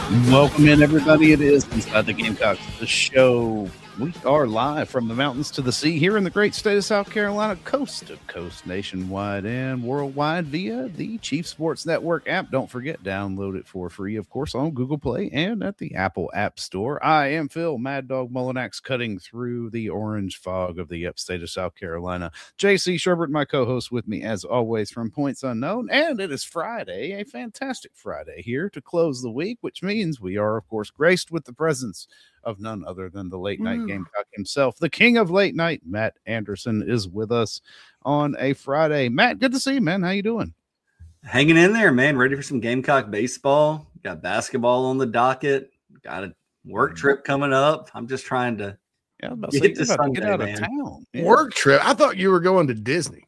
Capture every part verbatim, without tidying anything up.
Welcome in, everybody. It is Inside the Gamecocks, the show. We are live from the mountains to the sea here in the great state of South Carolina, coast to coast, nationwide and worldwide via the Chief Sports Network app. Don't forget, download it for free, of course, on Google Play and at the Apple App Store. I am Phil, Mad Dog Mullinax, cutting through the orange fog of the upstate of South Carolina. J C Sherbert, my co-host, with me, as always, from Points Unknown. And it is Friday, a fantastic Friday here to close the week, which means we are, of course, graced with the presence of none other than the late night mm. Gamecock himself, the king of late night. Matt Anderson is with us on a Friday. Matt, good to see you, man. How you doing? Hanging in there, man. Ready for some Gamecock baseball. Got basketball on the docket. Got a work trip coming up. I'm just trying to yeah, about get, to Sunday, get out man. of town. Yeah. Work trip. I thought you were going to Disney.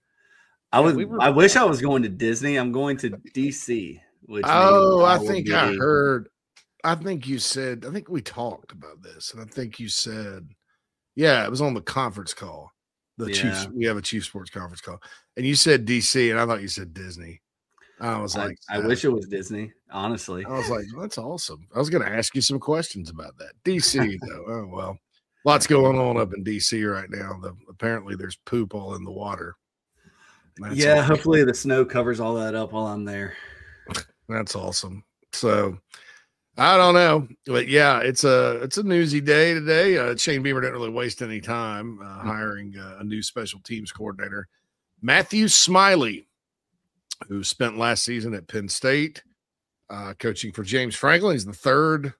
I was. Yeah, we were, I wish I was going to Disney. I'm going to D C. Which oh, I, I think be, I heard. I think you said, I think we talked about this, and I think you said, yeah, it was on the conference call. The yeah. Chiefs, we have a Chief Sports conference call, and you said D C, and I thought you said Disney. I was like, I, I wish it was Disney, honestly. I was like, well, that's awesome. I was going to ask you some questions about that. D C, though, oh, well, lots going on up in D C right now. The, apparently, there's poop all in the water. That's yeah, awesome. Hopefully the snow covers all that up while I'm there. That's awesome. So, I don't know, but yeah, it's a it's a newsy day today. Uh, Shane Beamer didn't really waste any time uh, hiring uh, a new special teams coordinator, Matthew Smiley, who spent last season at Penn State, uh, coaching for James Franklin. He's the third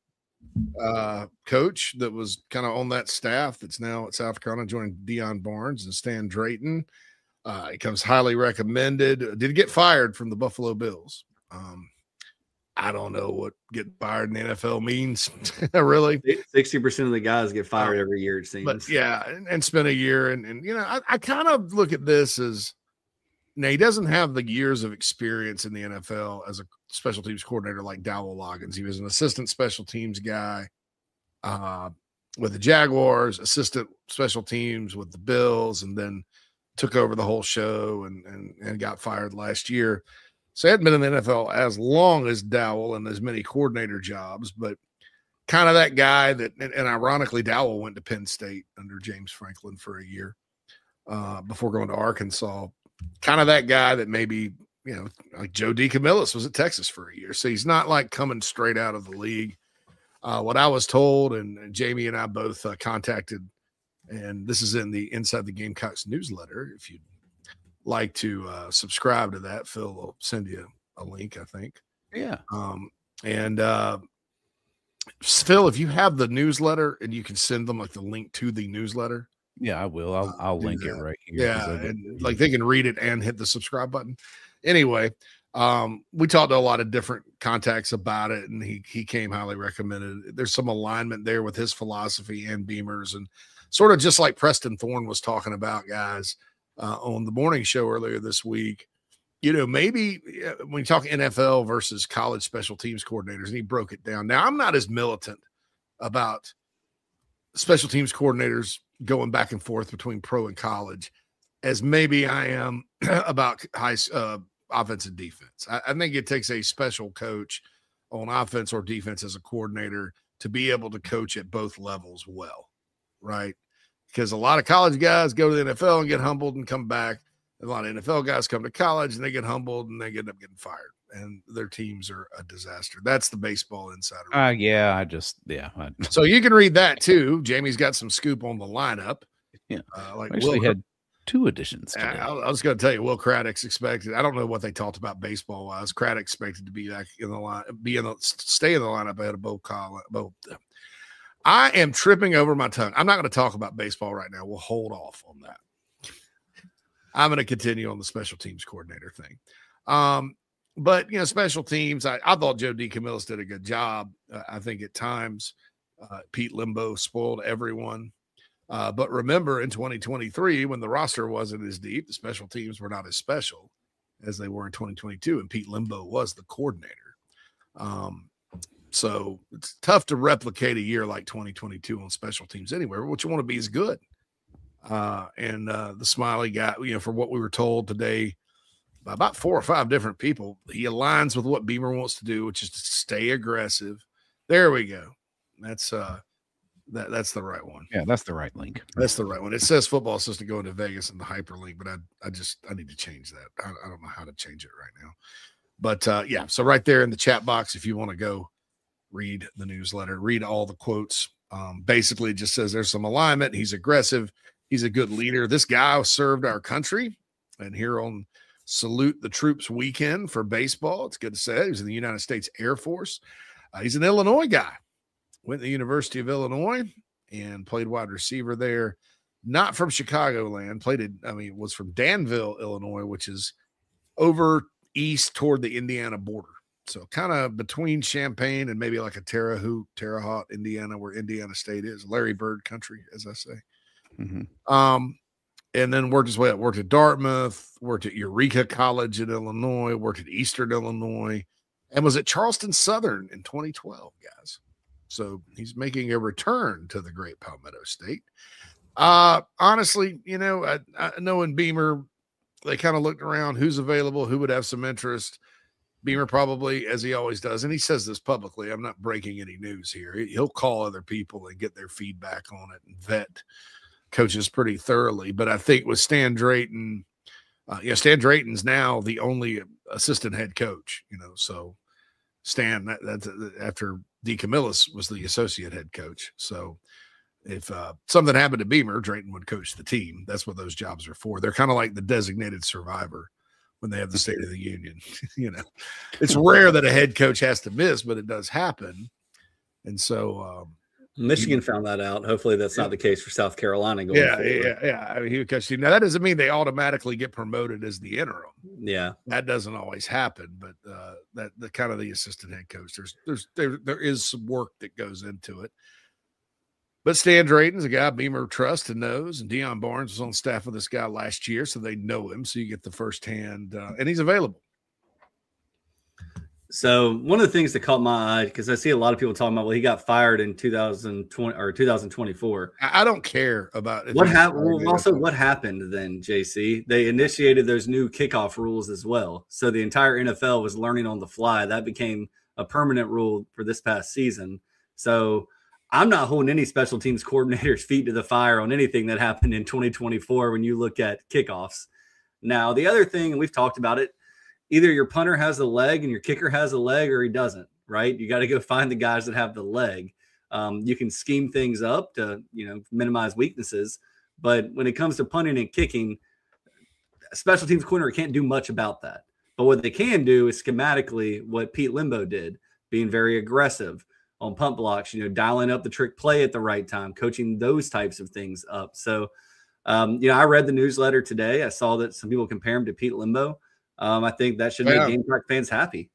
uh, coach that was kind of on that staff that's now at South Carolina, joining Deion Barnes and Stan Drayton. Uh, he comes highly recommended. Did get fired from the Buffalo Bills. Um, I don't know what getting fired in the N F L means, really. sixty percent of the guys get fired every year, it seems. But yeah, and, and spend a year. And, and you know, I, I kind of look at this as, now he doesn't have the years of experience in the N F L as a special teams coordinator like Dowell Loggins. He was an assistant special teams guy uh, with the Jaguars, assistant special teams with the Bills, and then took over the whole show and, and, and got fired last year. So he hadn't been in the N F L as long as Dowell and as many coordinator jobs, but kind of that guy that, and, and ironically, Dowell went to Penn State under James Franklin for a year uh, before going to Arkansas. Kind of that guy that maybe, you know, like Joe DeCamillis was at Texas for a year. So he's not like coming straight out of the league. Uh, what I was told, and, and Jamie and I both uh, contacted, and this is in the Inside the Gamecocks newsletter. If you like to uh, subscribe to that, Phil will send you a link, I think. Yeah. Um, and uh, Phil, if you have the newsletter and you can send them like the link to the newsletter. Yeah, I will. I'll, I'll uh, link that. it right here. Yeah. And like they can read it and hit the subscribe button. Anyway, um, we talked to a lot of different contacts about it, and he, he came highly recommended. There's some alignment there with his philosophy and Beamer's, and sort of just like Preston Thorne was talking about, guys, Uh, on the morning show earlier this week. You know, maybe uh, when you talk N F L versus college special teams coordinators, and he broke it down. Now, I'm not as militant about special teams coordinators going back and forth between pro and college as maybe I am about high uh, offense and defense. I, I think it takes a special coach on offense or defense as a coordinator to be able to coach at both levels well, right? Because a lot of college guys go to the N F L and get humbled and come back. A lot of N F L guys come to college and they get humbled and they end up getting fired. And their teams are a disaster. That's the Baseball Insider. Uh, yeah, I just, yeah. I, so you can read that too. Jamie's got some scoop on the lineup. Yeah. Uh, like actually Will, had two editions today. I, I was going to tell you, Will Craddock's expected. I don't know what they talked about baseball wise. Craddock expected to be back in the line, be in the, stay in the lineup ahead of Bo Collins. Bo, I am tripping over my tongue. I'm not going to talk about baseball right now. We'll hold off on that. I'm going to continue on the special teams coordinator thing. Um, but, you know, special teams, I, I thought Joe DeCamillis did a good job. Uh, I think at times uh, Pete Limbo spoiled everyone. Uh, but remember, in twenty twenty-three, when the roster wasn't as deep, the special teams were not as special as they were in twenty twenty-two, and Pete Limbo was the coordinator. Um, so it's tough to replicate a year like twenty twenty-two on special teams anywhere. What you want to be is good. Uh, and uh, the Smiley guy, you know, for what we were told today by about four or five different people, he aligns with what Beamer wants to do, which is to stay aggressive, There we go. That's uh, that that's the right one. Yeah, that's the right link. That's the right one. It says football assistant going to Vegas in the hyperlink, but I I just I need to change that. I, I don't know how to change it right now. But uh, yeah, so right there in the chat box, if you want to go read the newsletter, read all the quotes. Um, basically, it just says there's some alignment. He's aggressive. He's a good leader. This guy served our country, and here on Salute the Troops weekend for baseball, it's good to say he was in the United States Air Force. Uh, he's an Illinois guy. Went to the University of Illinois and played wide receiver there. Not from Chicagoland. Played it. I mean, was from Danville, Illinois, which is over east toward the Indiana border. So kind of between Champaign and maybe like a Terre Haute, Terre Haute, Indiana, where Indiana State is. Larry Bird country, as I say. Mm-hmm. Um, and then worked his way up. Worked at Dartmouth. Worked at Eureka College in Illinois. Worked at Eastern Illinois. And was at Charleston Southern in twenty twelve, guys. So he's making a return to the great Palmetto State. Uh, honestly, you know, I, I know in Beamer, they kind of looked around who's available, who would have some interest. Beamer probably, as he always does, and he says this publicly, I'm not breaking any news here. He'll call other people and get their feedback on it and vet coaches pretty thoroughly. But I think with Stan Drayton, uh, yeah, Stan Drayton's now the only assistant head coach, you know, so Stan, that, that's after D. Camillus was the associate head coach. So if uh, something happened to Beamer, Drayton would coach the team. That's what those jobs are for. They're kind of like the designated survivor when they have the State of the Union. You know, it's rare that a head coach has to miss, but it does happen. And so um, Michigan found that out. Hopefully that's not the case for South Carolina going yeah, forward. Yeah, yeah. I mean, he would coach the team. Now, that doesn't mean they automatically get promoted as the interim. Yeah. That doesn't always happen, but uh, that the kind of the assistant head coach, there's there's there, there is some work that goes into it. But Stan Drayton's a guy Beamer trusts and knows, and Deion Barnes was on staff with this guy last year, so they know him. So you get the firsthand, uh, and he's available. So one of the things that caught my eye, because I see a lot of people talking about, well, he got fired in two thousand twenty or two thousand twenty-four. I don't care about what happened. Well, also, what happened then, J C? They initiated those new kickoff rules as well. So the entire N F L was learning on the fly. That became a permanent rule for this past season. So I'm not holding any special teams coordinators' feet to the fire on anything that happened in twenty twenty-four when you look at kickoffs. Now, the other thing, and we've talked about it, either your punter has a leg and your kicker has a leg or he doesn't, right? You got to go find the guys that have the leg. Um, you can scheme things up to, you know, minimize weaknesses. But when it comes to punting and kicking, a special teams coordinator can't do much about that. But what they can do is schematically what Pete Lembo did, being very aggressive on punt blocks, you know, dialing up the trick play at the right time, coaching those types of things up. So, um, you know, I read the newsletter today. I saw that some people compare him to Pete Lembo. Um, I think that should yeah. make Gamecock fans happy.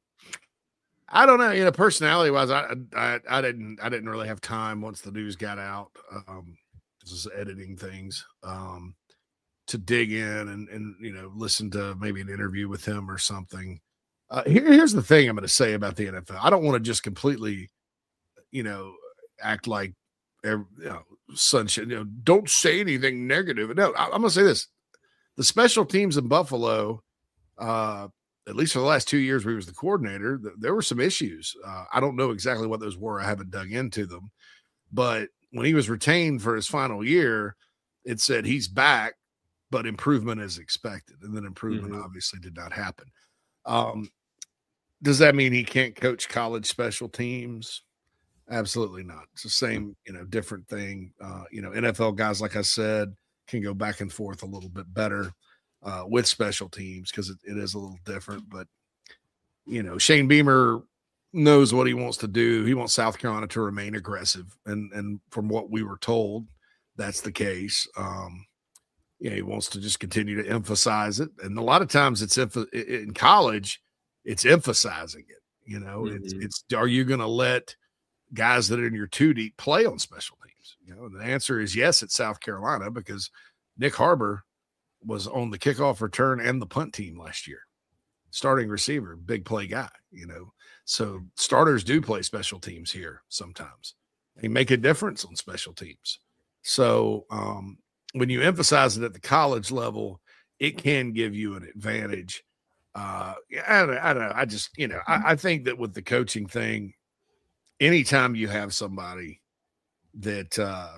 I don't know, you know, personality wise, I, I I didn't I didn't really have time once the news got out. Um, just editing things um, to dig in and and you know listen to maybe an interview with him or something. Uh, here, here's the thing I'm going to say about the N F L. I don't want to just completely, you know, act like you know, sunshine. You know, don't say anything negative. No, I, I'm going to say this: the special teams in Buffalo. Uh, at least for the last two years where he was the coordinator, th- there were some issues. Uh, I don't know exactly what those were. I haven't dug into them. But when he was retained for his final year, it said he's back, but improvement is expected. And then improvement mm-hmm. obviously did not happen. Um, does that mean he can't coach college special teams? Absolutely not. It's the same, you know, different thing. Uh, you know, N F L guys, like I said, can go back and forth a little bit better. Uh, with special teams because it, it is a little different, but you know, Shane Beamer knows what he wants to do. He wants South Carolina to remain aggressive, and and from what we were told, that's the case. Um, yeah, he wants to just continue to emphasize it, and a lot of times it's emph- in college, it's emphasizing it. You know, mm-hmm. it's it's are you going to let guys that are in your two deep play on special teams? You know, and the answer is yes at South Carolina because Nick Harbor was on the kickoff return and the punt team last year. Starting receiver, big play guy, you know. So starters do play special teams here sometimes. They make a difference on special teams. So um, when you emphasize it at the college level, it can give you an advantage. Uh, I, don't, I don't know. I just, you know, I, I think that with the coaching thing, anytime you have somebody that uh,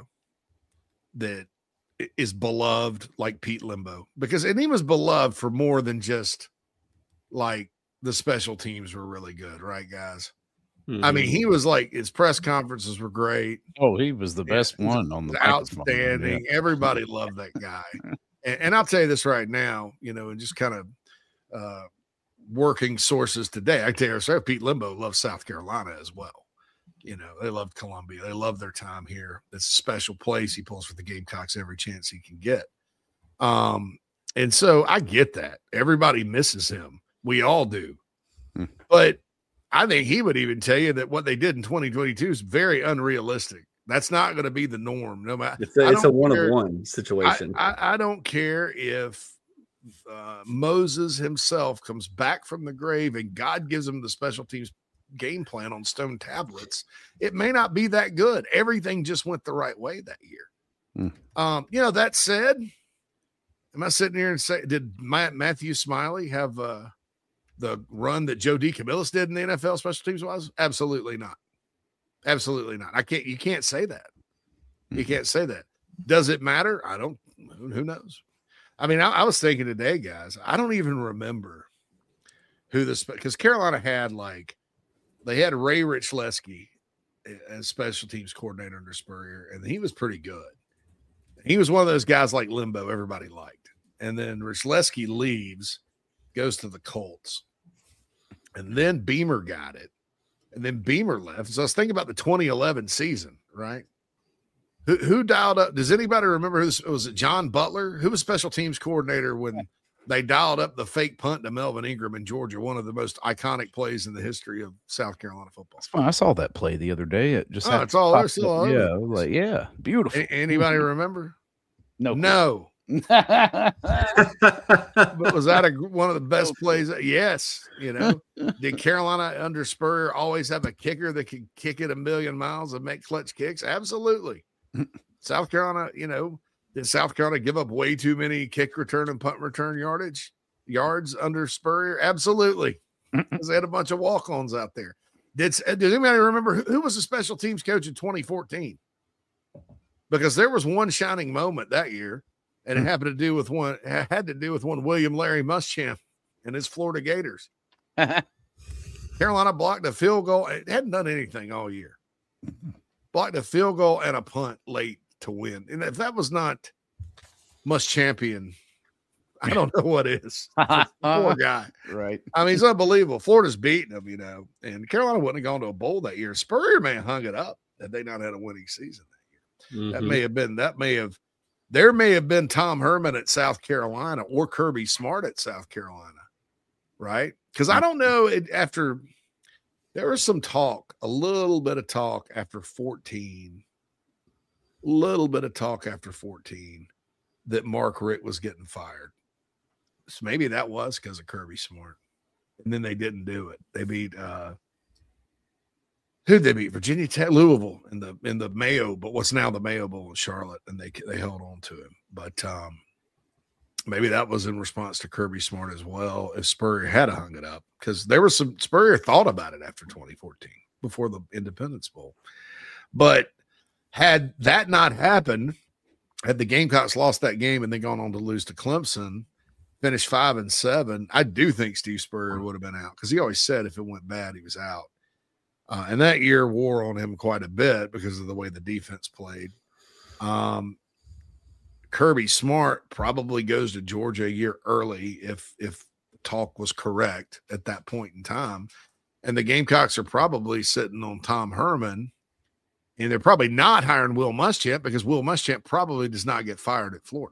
that is beloved like Pete Lembo, because and he was beloved for more than just like the special teams were really good, right, guys? Mm-hmm. I mean, he was like his press conferences were great. Oh, he was the best yeah, one on the outstanding. Yeah. Everybody loved that guy. and, and I'll tell you this right now, you know, and just kind of uh, working sources today, I tell you, so Pete Lembo loves South Carolina as well. You know, they loved Columbia. They love their time here. It's a special place. He pulls for the Gamecocks every chance he can get. Um, and so I get that. Everybody misses him. We all do. Hmm. But I think he would even tell you that what they did in twenty twenty-two is very unrealistic. That's not going to be the norm. No matter, it's a, it's a one-of-one situation. I, I, I don't care if uh, Moses himself comes back from the grave and God gives him the special teams game plan on stone tablets. It may not be that good. Everything just went the right way that year. Hmm. Um, you know, that said, am I sitting here and say, did Matt, Matthew Smiley have uh, the run that Joe DeCamillis did in the N F L special teams was? Absolutely not. Absolutely not. I can't, you can't say that. You can't say that. Does it matter? I don't, who knows? I mean, I, I was thinking today, guys, I don't even remember who this, because Carolina had like, they had Ray Richleski as special teams coordinator under Spurrier, and he was pretty good. He was one of those guys like Lembo everybody liked. And then Richleski leaves, goes to the Colts. And then Beamer got it. And then Beamer left. So I was thinking about the twenty eleven season, right? Who, who dialed up? Does anybody remember who this, was it John Butler? Who was special teams coordinator when they dialed up the fake punt to Melvin Ingram in Georgia, one of the most iconic plays in the history of South Carolina football? I saw that play the other day. It just oh, it's all there. Still yeah, like yeah, beautiful. A- anybody remember? No, no. But was that a, one of the best plays? Yes. You know, did Carolina under Spurrier always have a kicker that could kick it a million miles and make clutch kicks? Absolutely. South Carolina, you know, did South Carolina give up way too many kick return and punt return yardage yards under Spurrier? Absolutely. Because they had a bunch of walk-ons out there. Did, did anybody remember who, who was the special teams coach in twenty fourteen? Because there was one shining moment that year, and it happened to do with one had to do with one William Larry Muschamp and his Florida Gators. Carolina blocked a field goal. It hadn't done anything all year. Blocked a field goal and a punt late to win. And if that was not Muschampian, I don't know what is. Poor guy. Right. I mean, he's unbelievable. Florida's beating him, you know, and Carolina wouldn't have gone to a bowl that year. Spurrier may have hung it up had they not had a winning season that year. Mm-hmm. That may have been, that may have, there may have been Tom Herman at South Carolina or Kirby Smart at South Carolina, right? Because I don't know, it, after, there was some talk, a little bit of talk after fourteen, a little bit of talk after fourteen that Mark Richt was getting fired. So maybe that was because of Kirby Smart. And then they didn't do it. They beat, uh, who'd they beat? Virginia Tech, Louisville in the in the Mayo, but what's now the Mayo Bowl in Charlotte, and they they held on to him. But um, maybe that was in response to Kirby Smart as well. If Spurrier had hung it up, because there was some Spurrier thought about it after twenty fourteen before the Independence Bowl. But had that not happened, had the Gamecocks lost that game and then gone on to lose to Clemson, finished five and seven, I do think Steve Spurrier would have been out, because he always said if it went bad, he was out. Uh, and that year wore on him quite a bit because of the way the defense played. Um, Kirby Smart probably goes to Georgia a year early if if talk was correct at that point in time. And the Gamecocks are probably sitting on Tom Herman, and they're probably not hiring Will Muschamp, because Will Muschamp probably does not get fired at Florida.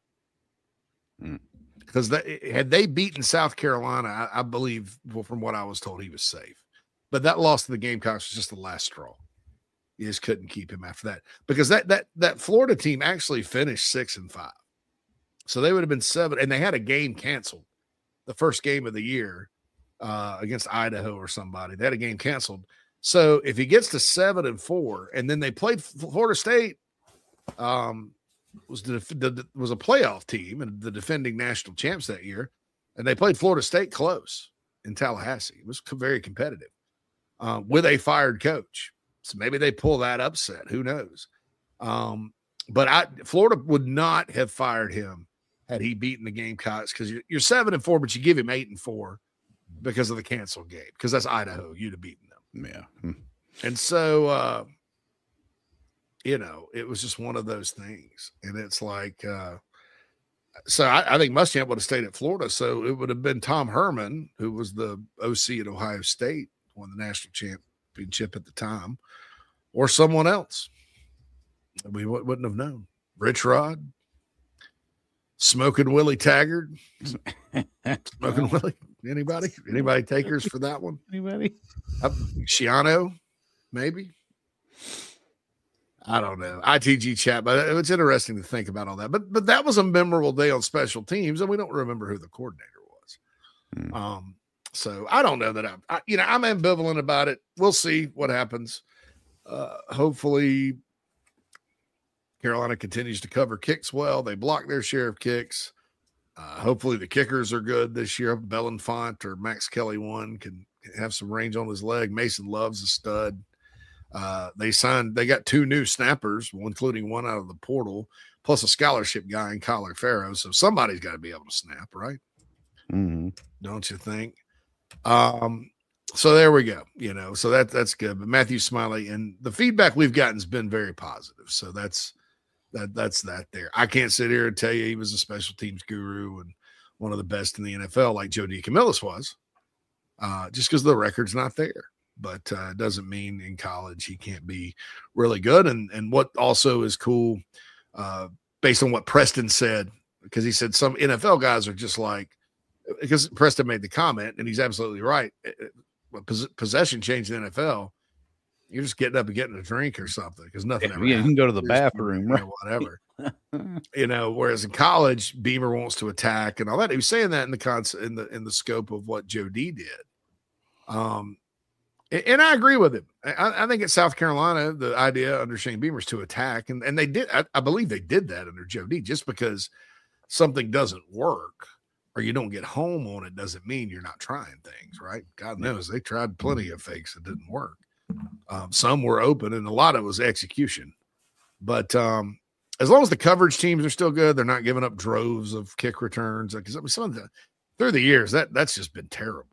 Mm. Because they, had they beaten South Carolina, I, I believe, well, from what I was told, he was safe. But that loss to the Gamecocks was just the last straw. You just couldn't keep him after that, because that that that Florida team actually finished six and five, so they would have been seven, and they had a game canceled, the first game of the year uh, against Idaho or somebody. They had a game canceled. So if he gets to seven and four, and then they played Florida State, um, was the, the was a playoff team and the defending national champs that year, and they played Florida State close in Tallahassee. It was very competitive. uh, with a fired coach. So maybe they pull that upset. Who knows? Um, but I, Florida would not have fired him had he beaten the Gamecocks, because you're, you're seven and four, but you give him eight and four because of the canceled game, because that's Idaho. You'd have beaten them. Yeah. Hmm. And so, uh, you know, it was just one of those things. And it's like, uh, so I, I think Muschamp would have stayed at Florida. So it would have been Tom Herman, who was the O C at Ohio State, won the national championship at the time, or someone else. We w- wouldn't have known. Rich Rod, Smoking Willie Taggart, Smoking Willie. Anybody? Anybody takers for that one? Anybody? Uh, Shiano, maybe. I don't know. I T G chat, but it's interesting to think about all that. But but that was a memorable day on special teams, and we don't remember who the coordinator was. Hmm. Um, so I don't know that I'm, I, you know, I'm ambivalent about it. We'll see what happens. Uh, hopefully, Carolina continues to cover kicks well. They block their share of kicks. Uh, hopefully, the kickers are good this year. Belenfant or Max Kelly one can have some range on his leg. Mason Love's a stud. Uh, they signed, they got two new snappers, including one out of the portal, plus a scholarship guy in Kyler Farrow. So somebody's got to be able to snap, right? Mm-hmm. Don't you think? Um, so there we go. You know, so that that's good. But Matthew Smiley, and the feedback we've gotten has been very positive. So that's that that's that there. I can't sit here and tell you he was a special teams guru and one of the best in the N F L like Joe DeCamillis was, uh, just because the record's not there. But uh, it doesn't mean in college he can't be really good. And and what also is cool, uh, based on what Preston said, because he said some N F L guys are just like, because Preston made the comment, and he's absolutely right. Pos- possession change in the N F L, you're just getting up and getting a drink or something because nothing yeah, ever yeah, you can go to the There's bathroom, right? Whatever. You know, whereas in college, Beamer wants to attack and all that. He was saying that in the concept, in the in the scope of what Joe D did. Um, and, and I agree with him. I, I think at South Carolina, the idea under Shane Beamer is to attack, and and they did. I, I believe they did that under Joe D. Just because something doesn't work or you don't get home on it doesn't mean you're not trying things, right? God knows they tried plenty of fakes that didn't work. Um, some were open, and a lot of it was execution. But um, as long as the coverage teams are still good, they're not giving up droves of kick returns. Because I mean, some of the through the years that that's just been terrible.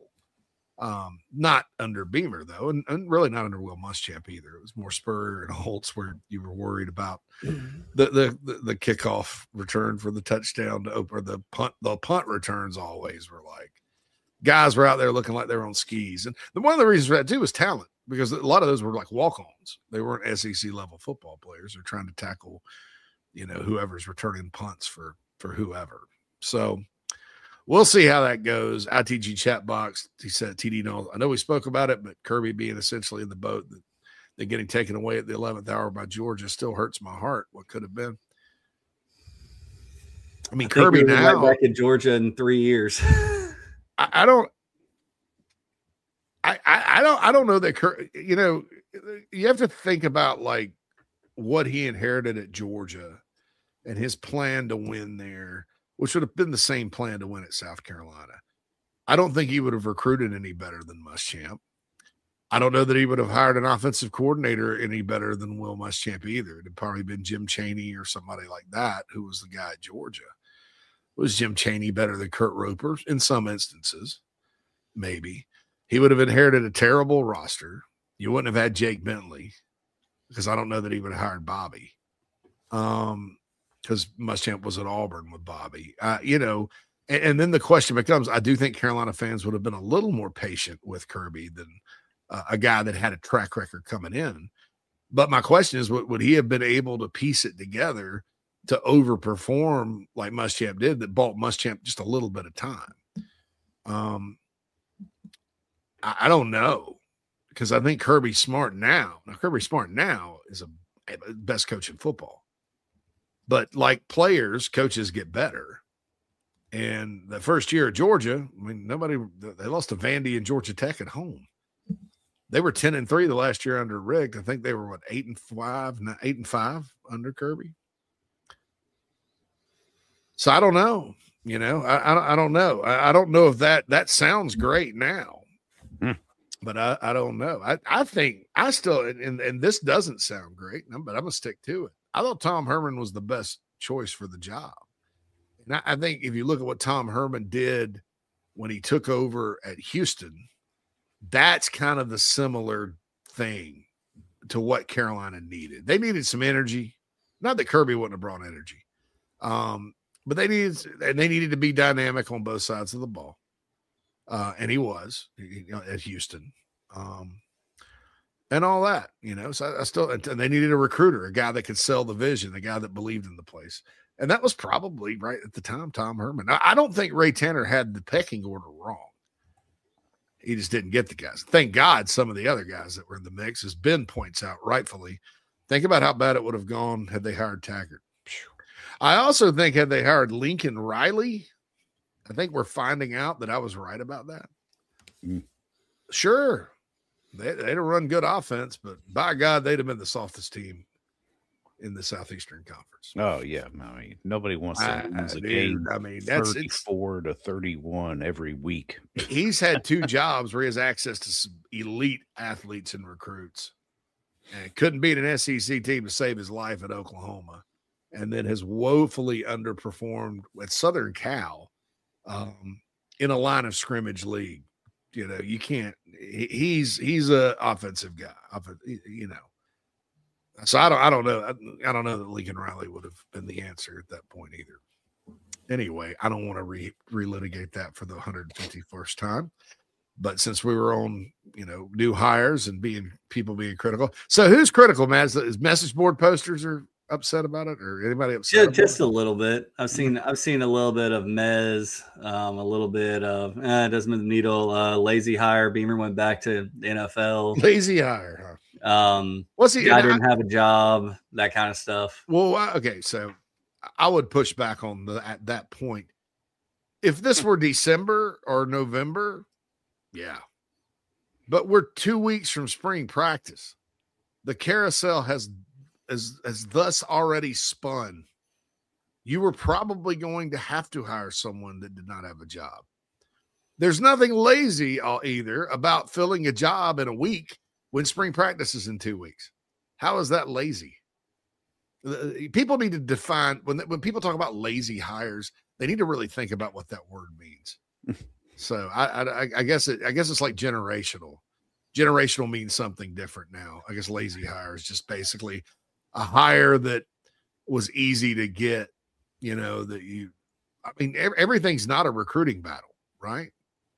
Um, not under Beamer though, and, and really not under Will Muschamp either. It was more Spurrier and Holtz where you were worried about the the the, the kickoff return for the touchdown to open, or the punt the punt returns always were like guys were out there looking like they were on skis. And the, one of the reasons for that too was talent, because a lot of those were like walk-ons. They weren't S E C level football players. They're trying to tackle, you know, whoever's returning punts for for whoever. So we'll see how that goes. I T G chat box, he said T D knows. I know we spoke about it, but Kirby being essentially in the boat that they're getting taken away at the eleventh hour by Georgia still hurts my heart. What could have been? I mean, I Kirby now right back in Georgia in three years. I, I don't. I, I I don't I don't know that Kirby, you know, you have to think about like what he inherited at Georgia and his plan to win there, which would have been the same plan to win at South Carolina. I don't think he would have recruited any better than Muschamp. I don't know that he would have hired an offensive coordinator any better than Will Muschamp either. It'd probably been Jim Chaney or somebody like that, who was the guy at Georgia. Was Jim Chaney better than Kurt Roper? In some instances, maybe. He would have inherited a terrible roster. You wouldn't have had Jake Bentley, because I don't know that he would have hired Bobby. Um, because Muschamp was at Auburn with Bobby. Uh, you know, and, and then the question becomes, I do think Carolina fans would have been a little more patient with Kirby than uh, a guy that had a track record coming in. But my question is, would, would he have been able to piece it together to overperform like Muschamp did, that bought Muschamp just a little bit of time? Um, I, I don't know, because I think Kirby Smart now, now Kirby Smart now is a, a best coach in football. But like players, coaches get better. And the first year at Georgia, I mean, nobody, they lost to Vandy and Georgia Tech at home. They were ten and three the last year under Rick. I think they were what, eight and five, eight and five under Kirby. So I don't know, you know, I, I, I don't know. I, I don't know if that, that sounds great now. Hmm. But I, I don't know. I, I think I still and, and this doesn't sound great, but I'm gonna stick to it. I thought Tom Herman was the best choice for the job. And I, I think if you look at what Tom Herman did when he took over at Houston, that's kind of the similar thing to what Carolina needed. They needed some energy. Not that Kirby wouldn't have brought energy, um, but they needed and they needed to be dynamic on both sides of the ball. Uh, and he was you know, at Houston, um, and all that, you know. So I, I still, and they needed a recruiter, a guy that could sell the vision, a guy that believed in the place, and that was probably right at the time, Tom Herman. I, I don't think Ray Tanner had the pecking order wrong. He just didn't get the guys. Thank God, some of the other guys that were in the mix, as Ben points out rightfully. Think about how bad it would have gone had they hired Taggart. I also think had they hired Lincoln Riley. I think we're finding out that I was right about that. Mm. Sure, they, they'd have run good offense, but by God, they'd have been the softest team in the Southeastern Conference. Oh, yeah. I mean, nobody wants to I, lose a dude, game I mean, that's thirty-four to thirty-one every week. He's had two jobs where he has access to some elite athletes and recruits, and couldn't beat an S E C team to save his life at Oklahoma, and then has woefully underperformed at Southern Cal. Um, in a line of scrimmage league, you know, you can't, he, he's, he's a offensive guy, you know, so I don't, I don't know. I, I don't know that Lincoln Riley would have been the answer at that point either. Anyway, I don't want to re relitigate that for the one hundred fifty-first time, but since we were on, you know, new hires and being people being critical. So who's critical, man? Is, is message board posters are upset about it, or anybody upset? Yeah, just it? a little bit. I've seen I've seen a little bit of Mez, um, a little bit of eh, Desmond Needle, uh, lazy hire. Beamer went back to the N F L. Lazy hire. Huh? Um, What's he? Guy didn't I, have a job. That kind of stuff. Well, okay, so I would push back on the at that point. If this were December or November, yeah, but we're two weeks from spring practice. The carousel has. As, as thus already spun, you were probably going to have to hire someone that did not have a job. There's nothing lazy either about filling a job in a week when spring practice is in two weeks. How is that lazy? People need to define, when, when people talk about lazy hires, they need to really think about what that word means. So I, I, I guess it, I guess it's like generational. Generational means something different now. I guess lazy hire is just basically a hire that was easy to get, you know, that you, I mean, everything's not a recruiting battle, right?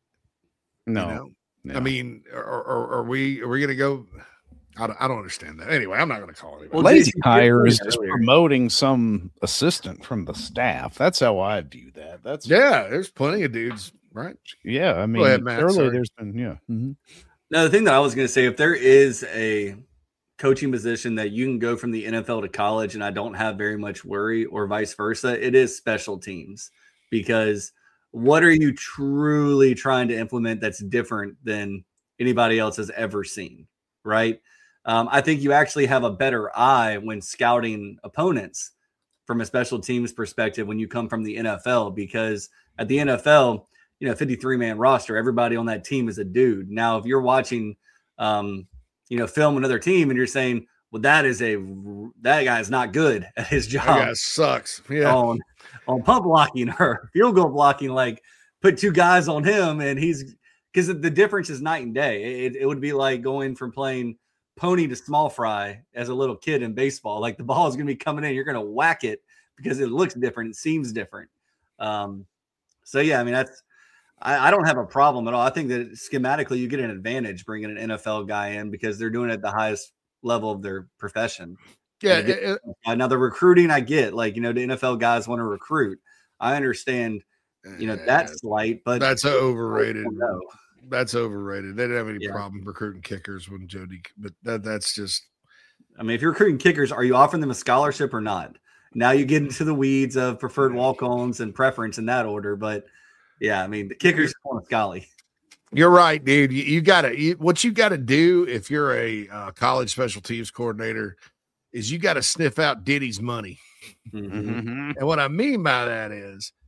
No, you know? no. I mean, are, are, are we, are we going to go? I don't, I don't understand that. Anyway, I'm not going to call anybody. Well, lazy hire is just promoting some assistant from the staff. That's how I view that. That's yeah. There's plenty of dudes, right? Yeah. I mean, ahead, Matt, earlier sorry. there's been, yeah. Mm-hmm. Now, the thing that I was going to say, if there is a coaching position that you can go from the N F L to college and I don't have very much worry, or vice versa, it is special teams. Because what are you truly trying to implement that's different than anybody else has ever seen, right? Um, I think you actually have a better eye when scouting opponents from a special teams perspective when you come from the N F L, because at the N F L, you know, fifty-three man roster, everybody on that team is a dude. Now, if you're watching, um, you know, film another team and you're saying, well, that is a, that guy is not good at his job. That guy sucks. Yeah. On, on punt blocking or field goal blocking, like put two guys on him and he's, because the difference is night and day. It, it would be like going from playing pony to small fry as a little kid in baseball. Like the ball is going to be coming in, you're going to whack it because it looks different. It seems different. Um, so yeah, I mean, that's, I, I don't have a problem at all. I think that schematically you get an advantage bringing an N F L guy in because they're doing it at the highest level of their profession. Yeah. It, it, now the recruiting I get, like, you know, the N F L guys want to recruit. I understand, you know, that's slight, but that's overrated. That's overrated. They didn't have any yeah. problem recruiting kickers when Jody, but that that's just, I mean, if you're recruiting kickers, are you offering them a scholarship or not? Now you get into the weeds of preferred walk-ons and preference in that order, but yeah, I mean, the kickers want a Scully. You're right, dude. You, you got to what you got to do if you're a uh, college special teams coordinator is you got to sniff out Diddy's money. Mm-hmm. And what I mean by that is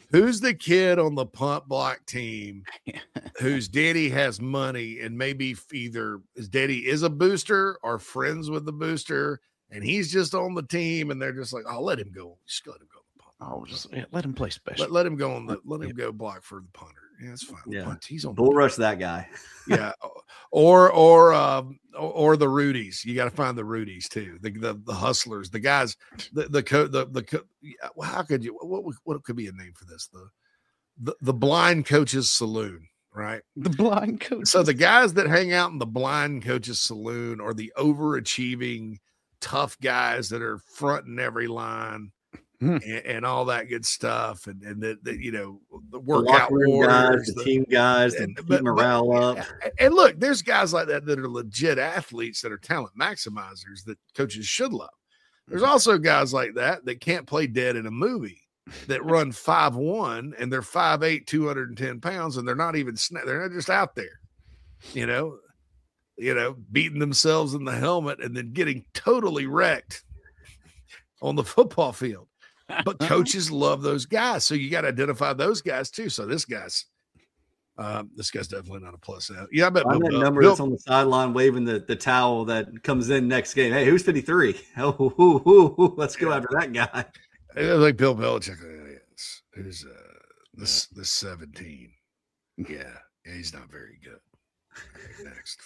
Who's the kid on the punt block team whose daddy has money and maybe either his daddy is a booster or friends with the booster and he's just on the team and they're just like, oh, let him go. Just let him go. Oh, just yeah, let him play special. Let, let him go on the let him go block for the punter. Yeah, that's fine. Yeah, Punt. He's on bull rush that guy. Yeah, or or um or the Rudies. You got to find the Rudies too. The, the the hustlers, the guys, the the co the the co how could you what what could be a name for this? The the the blind coaches saloon, right? The blind coach. So the guys that hang out in the blind coaches saloon are the overachieving tough guys that are fronting every line. Hmm. And, and all that good stuff, and and the, the you know the workout the warriors, guys, the, the team guys, and keep but, morale but, up. And look, there's guys like that that are legit athletes that are talent maximizers that coaches should love. There's also guys like that that can't play dead in a movie that run five one and they're five eight, two hundred ten pounds, and they're not even they're not just out there, you know, you know, beating themselves in the helmet and then getting totally wrecked on the football field. But coaches love those guys, so you got to identify those guys too. So this guy's, um, this guy's definitely not a plus out. Yeah, I bet Bill, that number Bill, that's on the sideline waving the, the towel that comes in next game. Hey, who's fifty-three? Oh, hoo, hoo, hoo. Let's go yeah. after that guy. Like Bill Belichick. Yes, who's uh, this this seventeen? Yeah, yeah, he's not very good. Okay, next.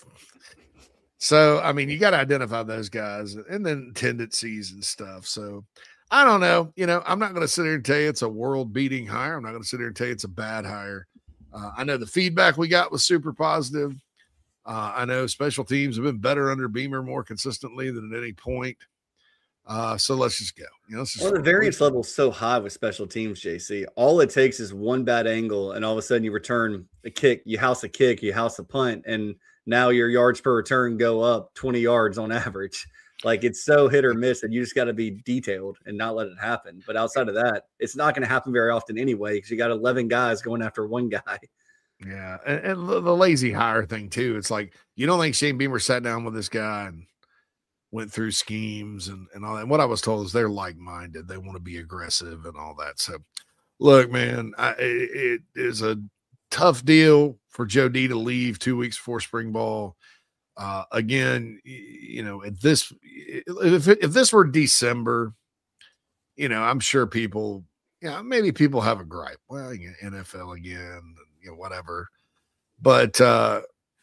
So I mean, you got to identify those guys, and then tendencies and stuff. So. I don't know. You know, I'm not going to sit here and tell you it's a world-beating hire. I'm not going to sit here and tell you it's a bad hire. Uh, I know the feedback we got was super positive. Uh, I know special teams have been better under Beamer more consistently than at any point. Uh, so let's just go. You know, let's just well, the variance level is so high with special teams, J C. All it takes is one bad angle, and all of a sudden you return a kick, you house a kick, you house a punt, and now your yards per return go up twenty yards on average. Like it's so hit or miss that you just got to be detailed and not let it happen. But outside of that, it's not going to happen very often anyway because you got eleven guys going after one guy. Yeah, and, and the, the lazy hire thing too. It's like you don't think Shane Beamer sat down with this guy and went through schemes and, and all that. And what I was told is they're like-minded. They want to be aggressive and all that. So, look, man, I, it, it is a tough deal for Joe D to leave two weeks before spring ball. Uh, again, you know, at this, if, if this were December, you know, I'm sure people, you know, maybe people have a gripe. Well, you know, N F L again, you know, whatever. But uh,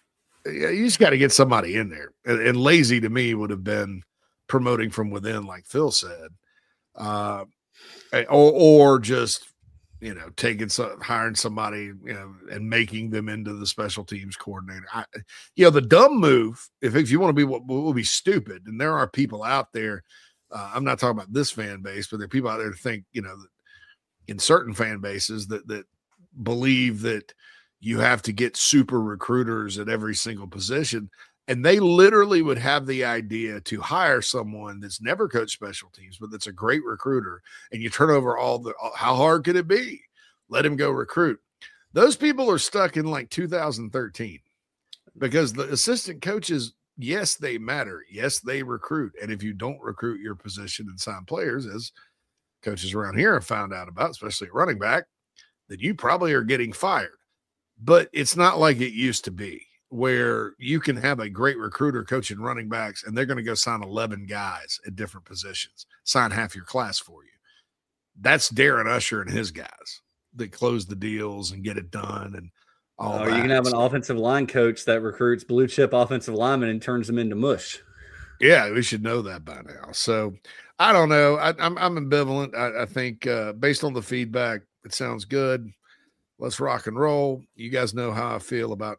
you just got to get somebody in there. And, and lazy to me would have been promoting from within, like Phil said, uh, or, or just, you know, taking some, hiring somebody, you know, and making them into the special teams coordinator. I, you know, the dumb move, if, if you want to be what will be stupid, and there are people out there, uh, I'm not talking about this fan base, but there are people out there that think, you know, that in certain fan bases that, that believe that you have to get super recruiters at every single position. And they literally would have the idea to hire someone that's never coached special teams, but that's a great recruiter. And you turn over all the, how hard could it be? Let him go recruit. Those people are stuck in like two thousand thirteen because the assistant coaches, yes, they matter. Yes, they recruit. And if you don't recruit your position and sign players, as coaches around here have found out about, especially at running back, then you probably are getting fired. But it's not like it used to be, where you can have a great recruiter coaching running backs and they're going to go sign eleven guys at different positions, sign half your class for you. That's Darren Usher and his guys that close the deals and get it done. And all or that. You can have an so, offensive line coach that recruits blue chip offensive linemen and turns them into mush. Yeah, we should know that by now. So I don't know. I, I'm, I'm ambivalent. I, I think uh, based on the feedback, it sounds good. Let's rock and roll. You guys know how I feel about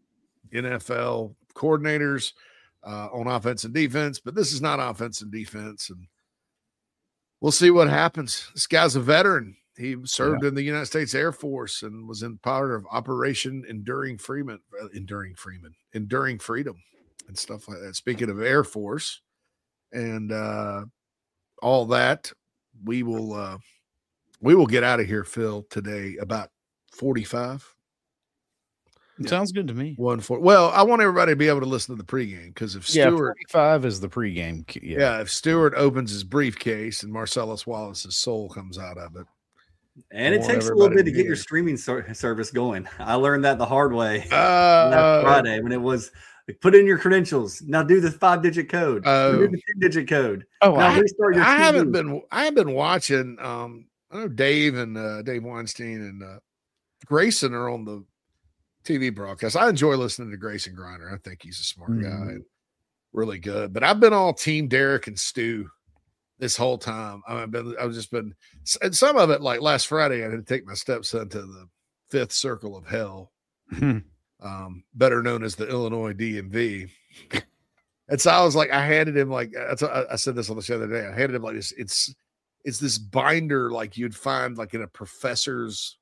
N F L coordinators uh, on offense and defense, but this is not offense and defense, and we'll see what happens. This guy's a veteran. He served yeah. in the United States Air Force and was in part of Operation Enduring Freeman, uh, Enduring Freeman, Enduring Freedom, and stuff like that. Speaking of Air Force and uh, all that, we will uh, we will get out of here, Phil, today about forty-five. It sounds good to me. One four. Well, I want everybody to be able to listen to the pregame because if yeah, Stewart forty-five is the pregame. Yeah. yeah, if Stewart opens his briefcase and Marcellus Wallace's soul comes out of it, And I it want takes a little everybody bit to to get be your here. streaming ser- service going. I learned that the hard way Uh, last Friday when it was like, put in your credentials. Now do the five digit code. Now do Oh. the ten digit code. Oh, Now I, restart your I T V. haven't been I have been watching um I know Dave and uh, Dave Weinstein and uh, Grayson are on the T V broadcast. I enjoy listening to Grayson Griner. I think he's a smart Mhm. guy and really good. But I've been all team Derek and Stu this whole time. I've been I've just been and some of it like last Friday I had to take my stepson to the fifth circle of hell, um, better known as the Illinois D M V. And so I was like, I handed him like that's I, I said this on the show the other day. I handed him like this. It's it's this binder like you'd find like in a professor's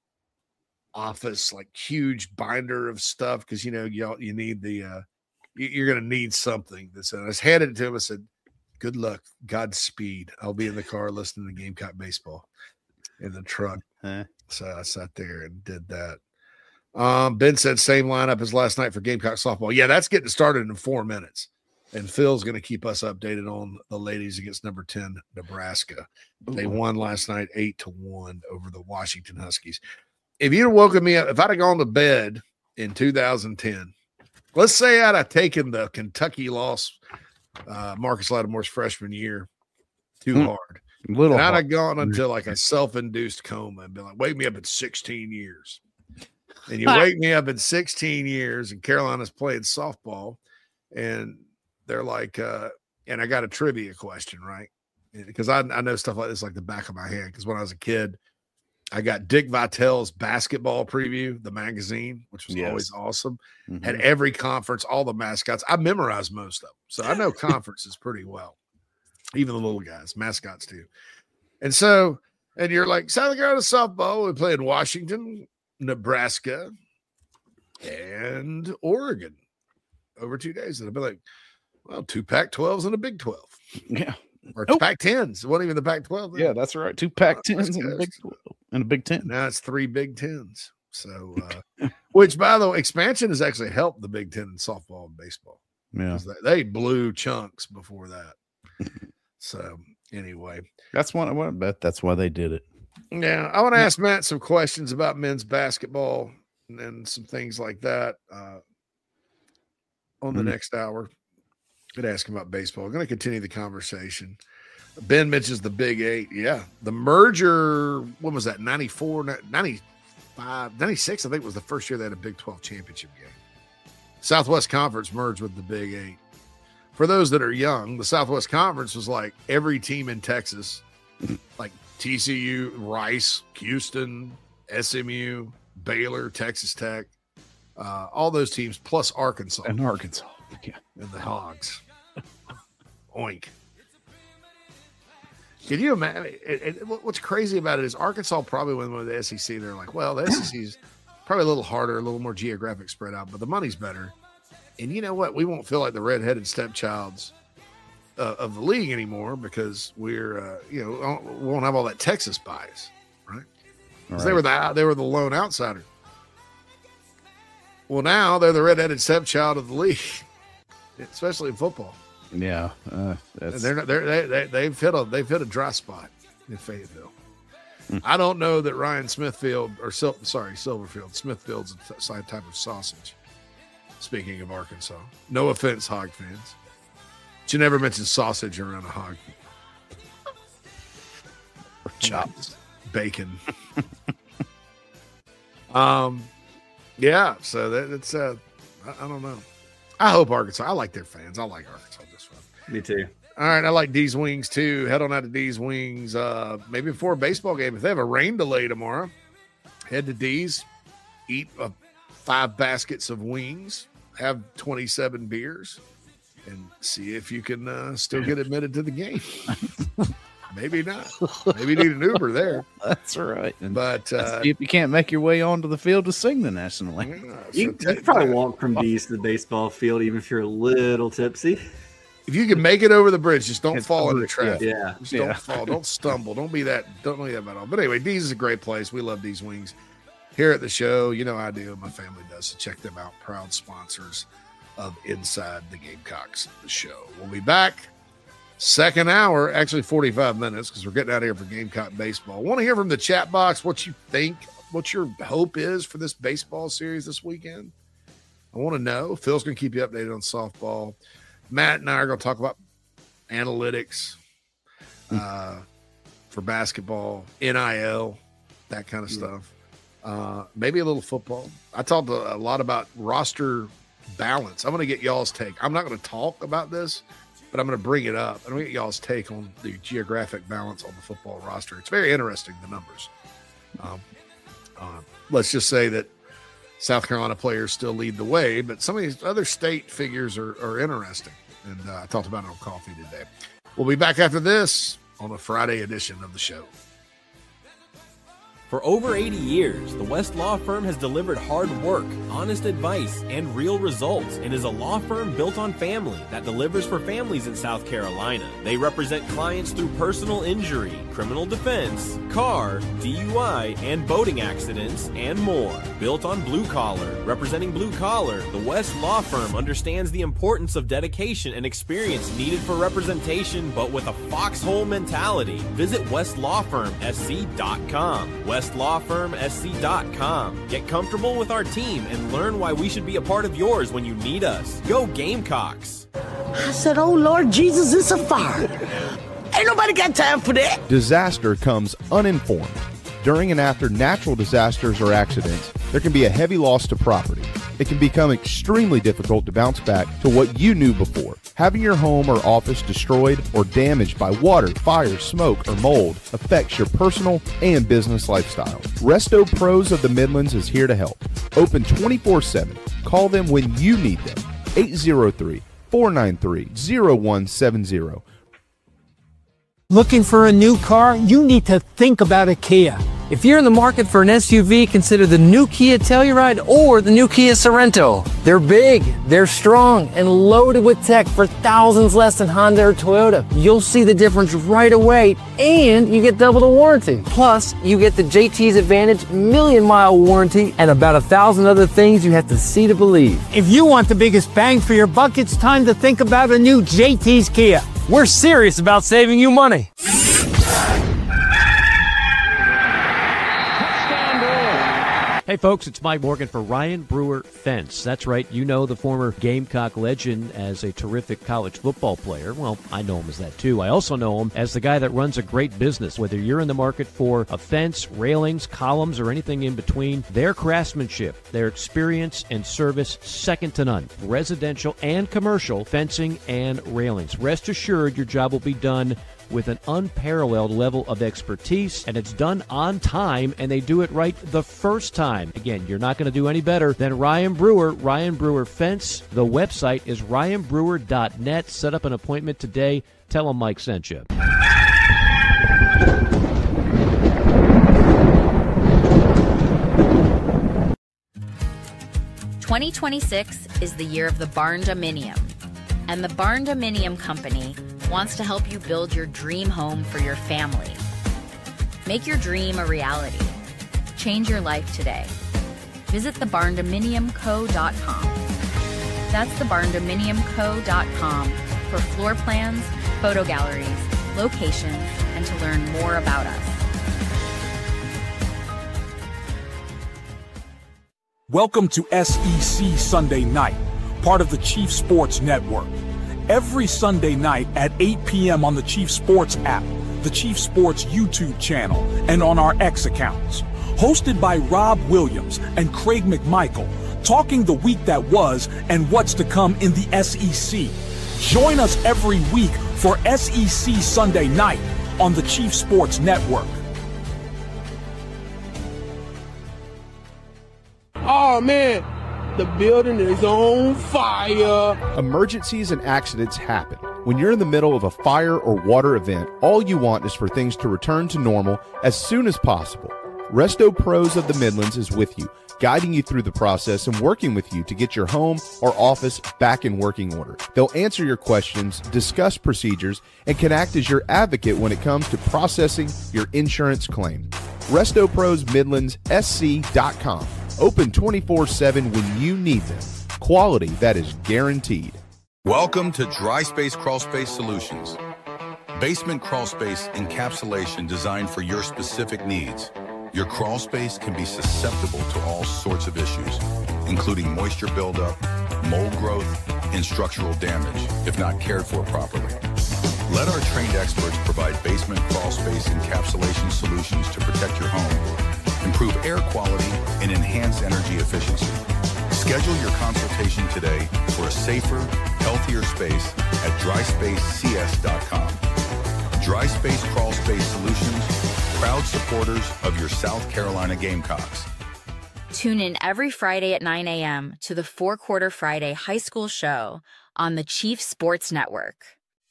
office, like huge binder of stuff because you know you you need the uh you, you're gonna need something. That's I just handed it to him. I said, "Good luck, Godspeed. I'll be in the car listening to Gamecock baseball in the truck." Huh. So I sat there and did that. Um, Ben said same lineup as last night for Gamecock softball. Yeah, that's getting started in four minutes. And Phil's going to keep us updated on the ladies against number ten, Nebraska. They Ooh. won last night eight to one over the Washington Huskies. If you'd have woken me up, if I'd have gone to bed in two thousand ten, let's say I'd have taken the Kentucky loss, uh, Marcus Lattimore's freshman year, too Hmm. hard. Little And I'd hard. have gone into like a self-induced coma and been like, wake me up in sixteen years. And you wake me up in sixteen years and Carolina's playing softball and they're like, uh, and I got a trivia question, right? Because I, I know stuff like this like the back of my hand. Because when I was a kid, I got Dick Vitale's basketball preview, the magazine, which was Yes. always awesome. Mhm. Had every conference, all the mascots. I memorized most of them. So I know conferences pretty well. Even the little guys, mascots too. And so, and you're like, South Carolina softball, we play in Washington, Nebraska, and Oregon over two days. And I'd be like, well, two Pac twelves and a Big twelve. Yeah. Or Nope. Pac tens. It wasn't even the Pac twelve. then. Yeah, that's right. Two Pac tens West and a Coast. big twelve and a Big Ten. Now it's three Big Tens. So, uh, which by the way, expansion has actually helped the Big Ten in softball and baseball. Yeah, 'Cause They, they blew chunks before that. So, anyway. that's one. I bet that's why they did it. Yeah, I want to ask Matt some questions about men's basketball and, and some things like that uh, on the Mhm. next hour. Could ask him about baseball. I'm going to continue the conversation. Ben mentions the Big Eight. Yeah, the merger. What was that? ninety-four, ninety-five, ninety-six. I think was the first year they had a Big twelve championship game. Southwest Conference merged with the Big Eight. For those that are young, the Southwest Conference was like every team in Texas, like T C U, Rice, Houston, S M U, Baylor, Texas Tech, uh, all those teams, plus Arkansas And Arkansas. Yeah. and the Hogs. Oink. Can you imagine? It, it, what's crazy about it is Arkansas probably went with the S E C. They're like, well, the S E C's probably a little harder, a little more geographic spread out, but the money's better. And you know what? We won't feel like the redheaded stepchilds uh, of the league anymore because we're, uh, you know, we won't have all that Texas bias, right? Because they were the they were the lone outsider. Well, now they're the redheaded stepchild of the league, especially in football. Yeah, uh, And that's they're not, they're, they they they've hit a they've hit a dry spot in Fayetteville. Hmm. I don't know that Ryan Smithfield or Sil- sorry Silverfield Smithfield's a t- side type of sausage. Speaking of Arkansas, no offense, Hog fans, but you never mention sausage around a hog. or chops. Bacon. um, yeah. So that, it's uh, I, I don't know. I hope Arkansas. I like their fans. I like Arkansas this one. Me too. All right, I like D's Wings too. Head on out to D's Wings. Uh, maybe before a baseball game, if they have a rain delay tomorrow, head to D's, eat uh, five baskets of wings, have twenty-seven beers, and see if you can uh, still get admitted to the game. Maybe not. Maybe you need an Uber there. That's right. And But uh, see if you can't make your way onto the field to sing the national anthem. yeah, so You, you te- can probably walk from D's to the baseball field even if you're a little tipsy. if you can make it over the bridge, just don't It's fall into over- traffic. Yeah. Just Yeah. don't fall. Don't stumble. Don't be that. Don't be that at all. But anyway, D's is a great place. We love D's Wings here at the show. You know I do. My family does. So check them out. Proud sponsors of Inside the Gamecocks, the show. We'll be back Second hour, actually forty-five minutes, because we're getting out of here for Gamecock baseball. I want to hear from the chat box what you think, what your hope is for this baseball series this weekend. I want to know. Phil's going to keep you updated on softball. Matt and I are going to talk about analytics uh, for basketball, N I L, that kind of stuff. Uh, maybe a little football. I talked a lot about roster balance. I'm going to get y'all's take. I'm not going to talk about this, but I'm going to bring it up. I'm going to get y'all's take on the geographic balance on the football roster. It's very interesting, the numbers. Um, uh, let's just say that South Carolina players still lead the way, but some of these other state figures are, are interesting. And uh, I talked about it on coffee today. We'll be back after this on a Friday edition of the show. For over eighty years, the West Law Firm has delivered hard work, honest advice, and real results, and is a law firm built on family that delivers for families in South Carolina. They represent clients through personal injury, criminal defense, car, D U I, and boating accidents, and more. Built on blue collar, representing blue collar, the West Law Firm understands the importance of dedication and experience needed for representation, but with a foxhole mentality. Visit west law firm s c dot com. west law firm s c dot com. Get comfortable with our team and learn why we should be a part of yours when you need us. Go Gamecocks! I said, oh Lord Jesus, it's a fire. Ain't nobody got time for that. Disaster comes uninformed. During and after natural disasters or accidents, there can be a heavy loss to property. It can become extremely difficult to bounce back to what you knew before. Having your home or office destroyed or damaged by water, fire, smoke, or mold affects your personal and business lifestyle. Resto Pros of the Midlands is here to help. Open twenty-four seven. Call them when you need them. eight zero three, four nine three, zero one seven zero. Looking for a new car? You need to think about a Kia. If you're in the market for an S U V, consider the new Kia Telluride or the new Kia Sorento. They're big, they're strong, and loaded with tech for thousands less than Honda or Toyota. You'll see the difference right away, and you get double the warranty. Plus, you get the J T's Advantage million mile warranty and about a thousand other things you have to see to believe. If you want the biggest bang for your buck, it's time to think about a new J T's Kia. We're serious about saving you money. Hey folks, it's Mike Morgan for Ryan Brewer Fence. That's right, you know the former Gamecock legend as a terrific college football player. Well, I know him as that too. I also know him as the guy that runs a great business. Whether you're in the market for a fence, railings, columns, or anything in between, their craftsmanship, their experience and service, second to none. Residential and commercial fencing and railings. Rest assured your job will be done with an unparalleled level of expertise, and it's done on time, and they do it right the first time. Again, you're not going to do any better than Ryan Brewer, Ryan Brewer Fence. The website is ryan brewer dot net. Set up an appointment today. Tell them Mike sent you. twenty twenty-six is the year of the Barn-Dominium, and the Barn-Dominium Company wants to help you build your dream home for your family. Make your dream a reality. Change your life today. Visit the barn dominium co dot com. That's the barn dominium co dot com for floor plans, photo galleries, locations, and to learn more about us. Welcome to S E C Sunday Night, part of the Chief Sports Network. Every Sunday night at eight p.m. on the Chief Sports app, the Chief Sports YouTube channel, and on our X accounts. Hosted by Rob Williams and Craig McMichael, talking the week that was and what's to come in the S E C. Join us every week for S E C Sunday Night on the Chief Sports Network. Oh, man. The building is on fire. Emergencies and accidents happen. When you're in the middle of a fire or water event, all you want is for things to return to normal as soon as possible. Resto Pros of the Midlands is with you, guiding you through the process and working with you to get your home or office back in working order. They'll answer your questions, discuss procedures, and can act as your advocate when it comes to processing your insurance claim. Resto Pros Midlands S C dot com. Open twenty-four seven when you need them. Quality that is guaranteed. Welcome to Dry Space Crawl Space Solutions. Basement crawl space encapsulation designed for your specific needs. Your crawl space can be susceptible to all sorts of issues, including moisture buildup, mold growth, and structural damage if not cared for properly. Let our trained experts provide basement crawl space encapsulation solutions to protect your home, improve air quality, and enhance energy efficiency. Schedule your consultation today for a safer, healthier space at dry space c s dot com. Dry Space Crawl Space Solutions, proud supporters of your South Carolina Gamecocks. Tune in every Friday at nine a.m. to the Four Quarter Friday High School Show on the Chief Sports Network.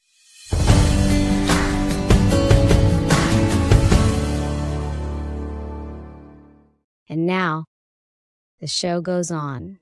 And now, the show goes on.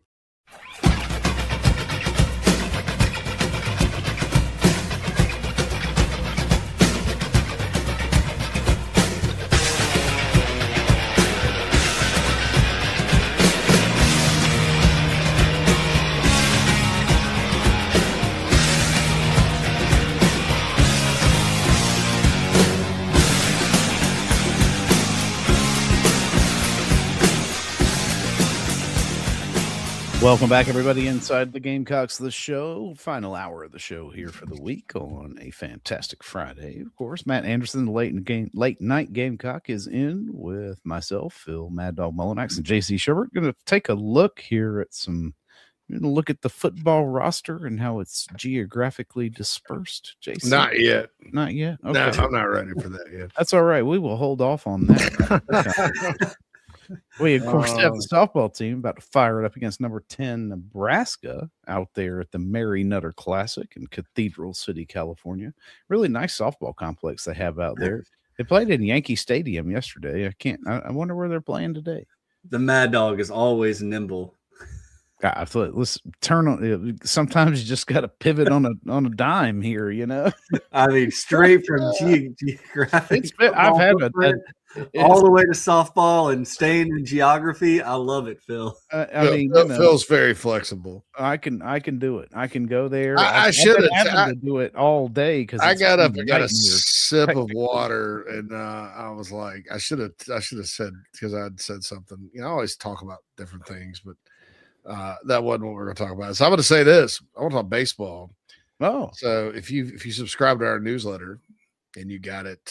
Welcome back, everybody, inside the Gamecocks, the show. Final hour of the show here for the week on a fantastic Friday. Of course, Matt Anderson, the late game, late night Gamecock, is in with myself, Phil Mad Dog Mullinax, and J C Sherbert. Going to take a look here at some. Going to look at the football roster and how it's geographically dispersed. J C, not yet, not yet. Okay. No, I'm not ready for that yet. That's all right. We will hold off on that. We, of course, have the softball team about to fire it up against number ten Nebraska out there at the Mary Nutter Classic in Cathedral City, California. Really nice softball complex they have out there. They played in Yankee Stadium yesterday. I can't. I, I wonder where they're playing today. The Mad Dog is always nimble. I thought, let's turn on. Sometimes you just got to pivot on a on a dime here, you know. I mean, straight from ge- geographic. It's been, I've had a, a all the way to softball and staying in geography. I love it, Phil. Uh, I Phil, mean, Phil, you know, Phil's very flexible. I can I can do it. I can go there. I, I should have to do it all day because I got up and got a sip of water, and uh, I was like, I should have I should have said because I'd said something. You know, I always talk about different things, but. Uh, that wasn't what we were going to talk about. So I'm going to say this. I want to talk baseball. Oh, so if you if you subscribe to our newsletter and you got it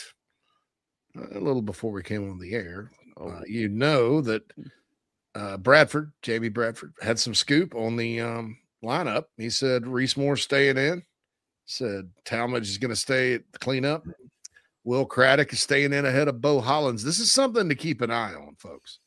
a little before we came on the air, uh, you know that uh, Bradford, Jamie Bradford, had some scoop on the um, lineup. He said Reese Moore's staying in. Said Talmadge is going to stay at the cleanup. Will Craddock is staying in ahead of Bo Hollins. This is something to keep an eye on, folks.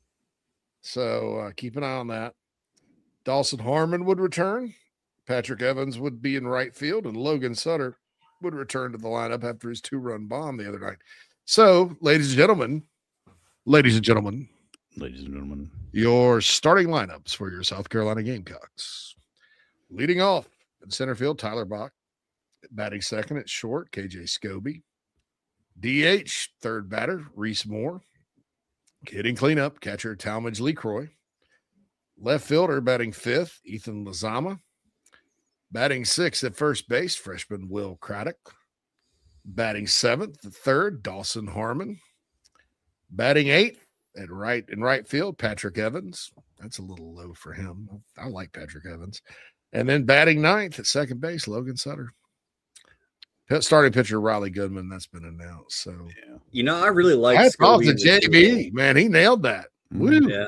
So uh, keep an eye on that. Dawson Harmon would return. Patrick Evans would be in right field, and Logan Sutter would return to the lineup after his two-run bomb the other night. So, ladies and gentlemen, ladies and gentlemen, ladies and gentlemen, your starting lineups for your South Carolina Gamecocks. Leading off in center field, Tyler Bach. Batting second at short, K J Scobie. D H, third batter, Reese Moore. Hitting cleanup, catcher Talmadge LeCroy. Left fielder batting fifth, Ethan Lazama. Batting sixth at first base, freshman Will Craddock. Batting seventh, the third, Dawson Harmon. Batting eighth at right in right field, Patrick Evans. That's a little low for him. I like Patrick Evans. And then batting ninth at second base, Logan Sutter. Starting pitcher Riley Goodman, that's been announced. So, yeah. You know, I really like That's off to J B. Man, he nailed that. Woo. Yeah.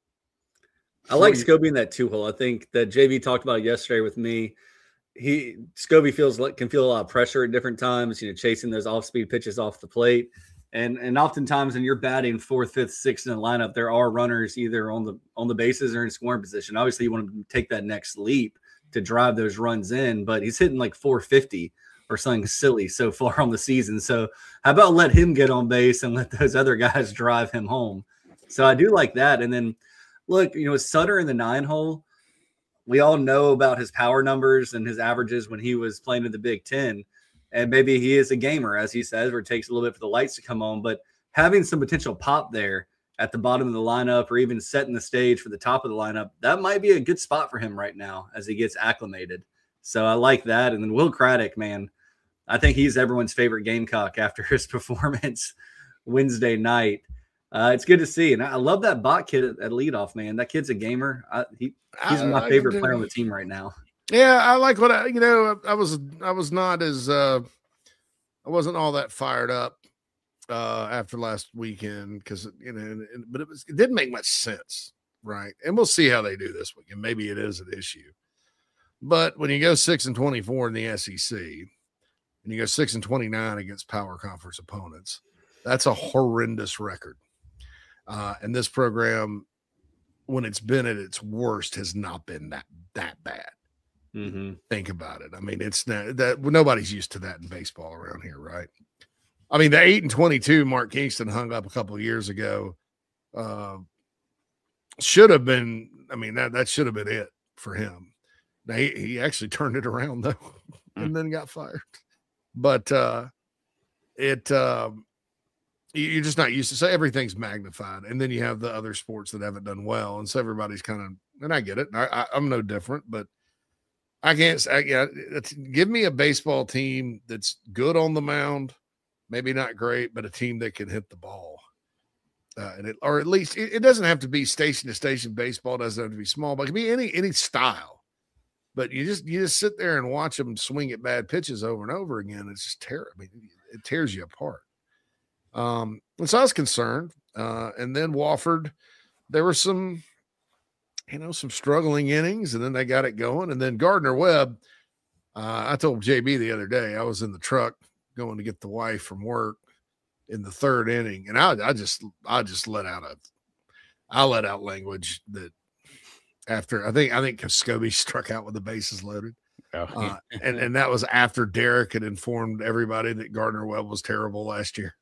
I like Scobie in that two hole. I think that J V talked about it yesterday with me. He Scobie feels like can feel a lot of pressure at different times, you know, chasing those off-speed pitches off the plate. And and oftentimes when you're batting fourth, fifth, sixth in the lineup, there are runners either on the on the bases or in scoring position. Obviously, you want to take that next leap to drive those runs in, but he's hitting like four fifty or something silly so far on the season. So how about let him get on base and let those other guys drive him home? So I do like that. And then look, you know, Sutter in the nine hole, we all know about his power numbers and his averages when he was playing in the Big Ten. And maybe he is a gamer, as he says, where it takes a little bit for the lights to come on. But having some potential pop there at the bottom of the lineup or even setting the stage for the top of the lineup, that might be a good spot for him right now as he gets acclimated. So I like that. And then Will Craddock, man, I think he's everyone's favorite Gamecock after his performance Wednesday night. Uh, it's good to see. And I love that Bot kid at, at leadoff, man. That kid's a gamer. I, he, he's my I, favorite I player on the team right now. Yeah, I like what I, you know, I was, I was not as, uh, I wasn't all that fired up uh, after last weekend because, you know, but it was, it didn't make much sense. Right. And we'll see how they do this weekend. Maybe it is an issue. But when you go six and twenty-four in the S E C and you go six and twenty-nine against power conference opponents, that's a horrendous record. Uh, and this program, when it's been at its worst, has not been that that bad. Mm-hmm. Think about it. I mean, it's not that nobody's used to that in baseball around here, right? I mean, the eight and twenty-two Mark Kingston hung up a couple of years ago uh, should have been. I mean, that that should have been it for him. Now he, he actually turned it around though, and then got fired. But uh, it. Um, You're just not used to say everything's magnified. And then you have the other sports that haven't done well. And so everybody's kind of, and I get it. I, I, I'm no different, but I can't say, yeah, it's, give me a baseball team that's good on the mound, maybe not great, but a team that can hit the ball. Uh, and it, or at least it, it doesn't have to be station to station baseball. It doesn't have to be small, but it can be any, any style. But you just, you just sit there and watch them swing at bad pitches over and over again. It's just terrible. I mean, it tears you apart. Um, and so I was concerned. Uh, and then Wofford, there were some, you know, some struggling innings, and then they got it going. And then Gardner Webb, uh, I told J B the other day, I was in the truck going to get the wife from work in the third inning. And I, I just, I just let out a, I let out language that after, I think, I think Scobie struck out with the bases loaded. Oh. Uh, and, and that was after Derek had informed everybody that Gardner Webb was terrible last year.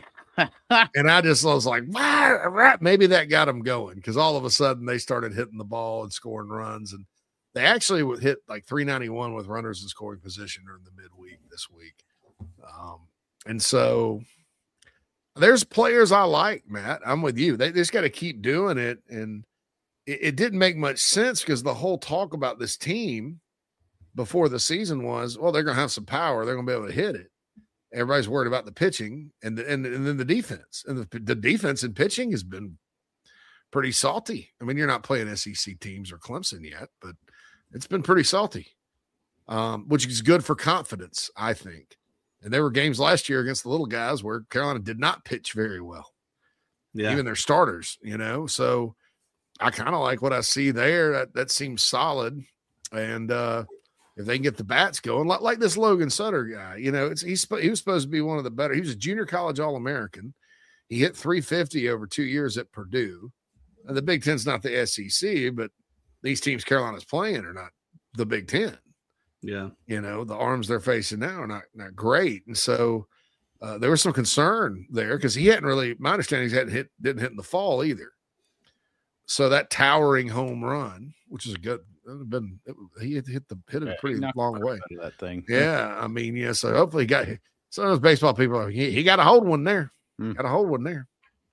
And I just I was like, wow, maybe that got them going because all of a sudden they started hitting the ball and scoring runs. And they actually would hit like three ninety-one with runners in scoring position during the midweek this week. Um, and so there's players I like, Matt. I'm with you. They, they just got to keep doing it. And it, it didn't make much sense because the whole talk about this team before the season was, well, they're going to have some power. They're going to be able to hit it. Everybody's worried about the pitching and the, and, and then the defense. And the, the defense and pitching has been pretty salty. I mean, you're not playing S E C teams or Clemson yet, but it's been pretty salty, um, which is good for confidence, I think. And there were games last year against the little guys where Carolina did not pitch very well. Yeah. Even their starters, you know. So I kind of like what I see there. That, that seems solid. And, uh, if they can get the bats going, like, like this Logan Sutter guy, you know, it's he's he was supposed to be one of the better. He was a junior college All-American. He hit three fifty over two years at Purdue. And the Big Ten's not the S E C, but these teams Carolina's playing are not the Big Ten. Yeah, you know, the arms they're facing now are not not great, and so uh, there was some concern there because he hadn't really. My understanding is he hadn't hit didn't hit in the fall either. So that towering home run, which is a good. Been it, he hit, hit the hit it a pretty yeah, long way. That thing, yeah. I mean, yeah. So hopefully, he got some of those baseball people. He, he got a hold one there. Mm. Got a hold one there.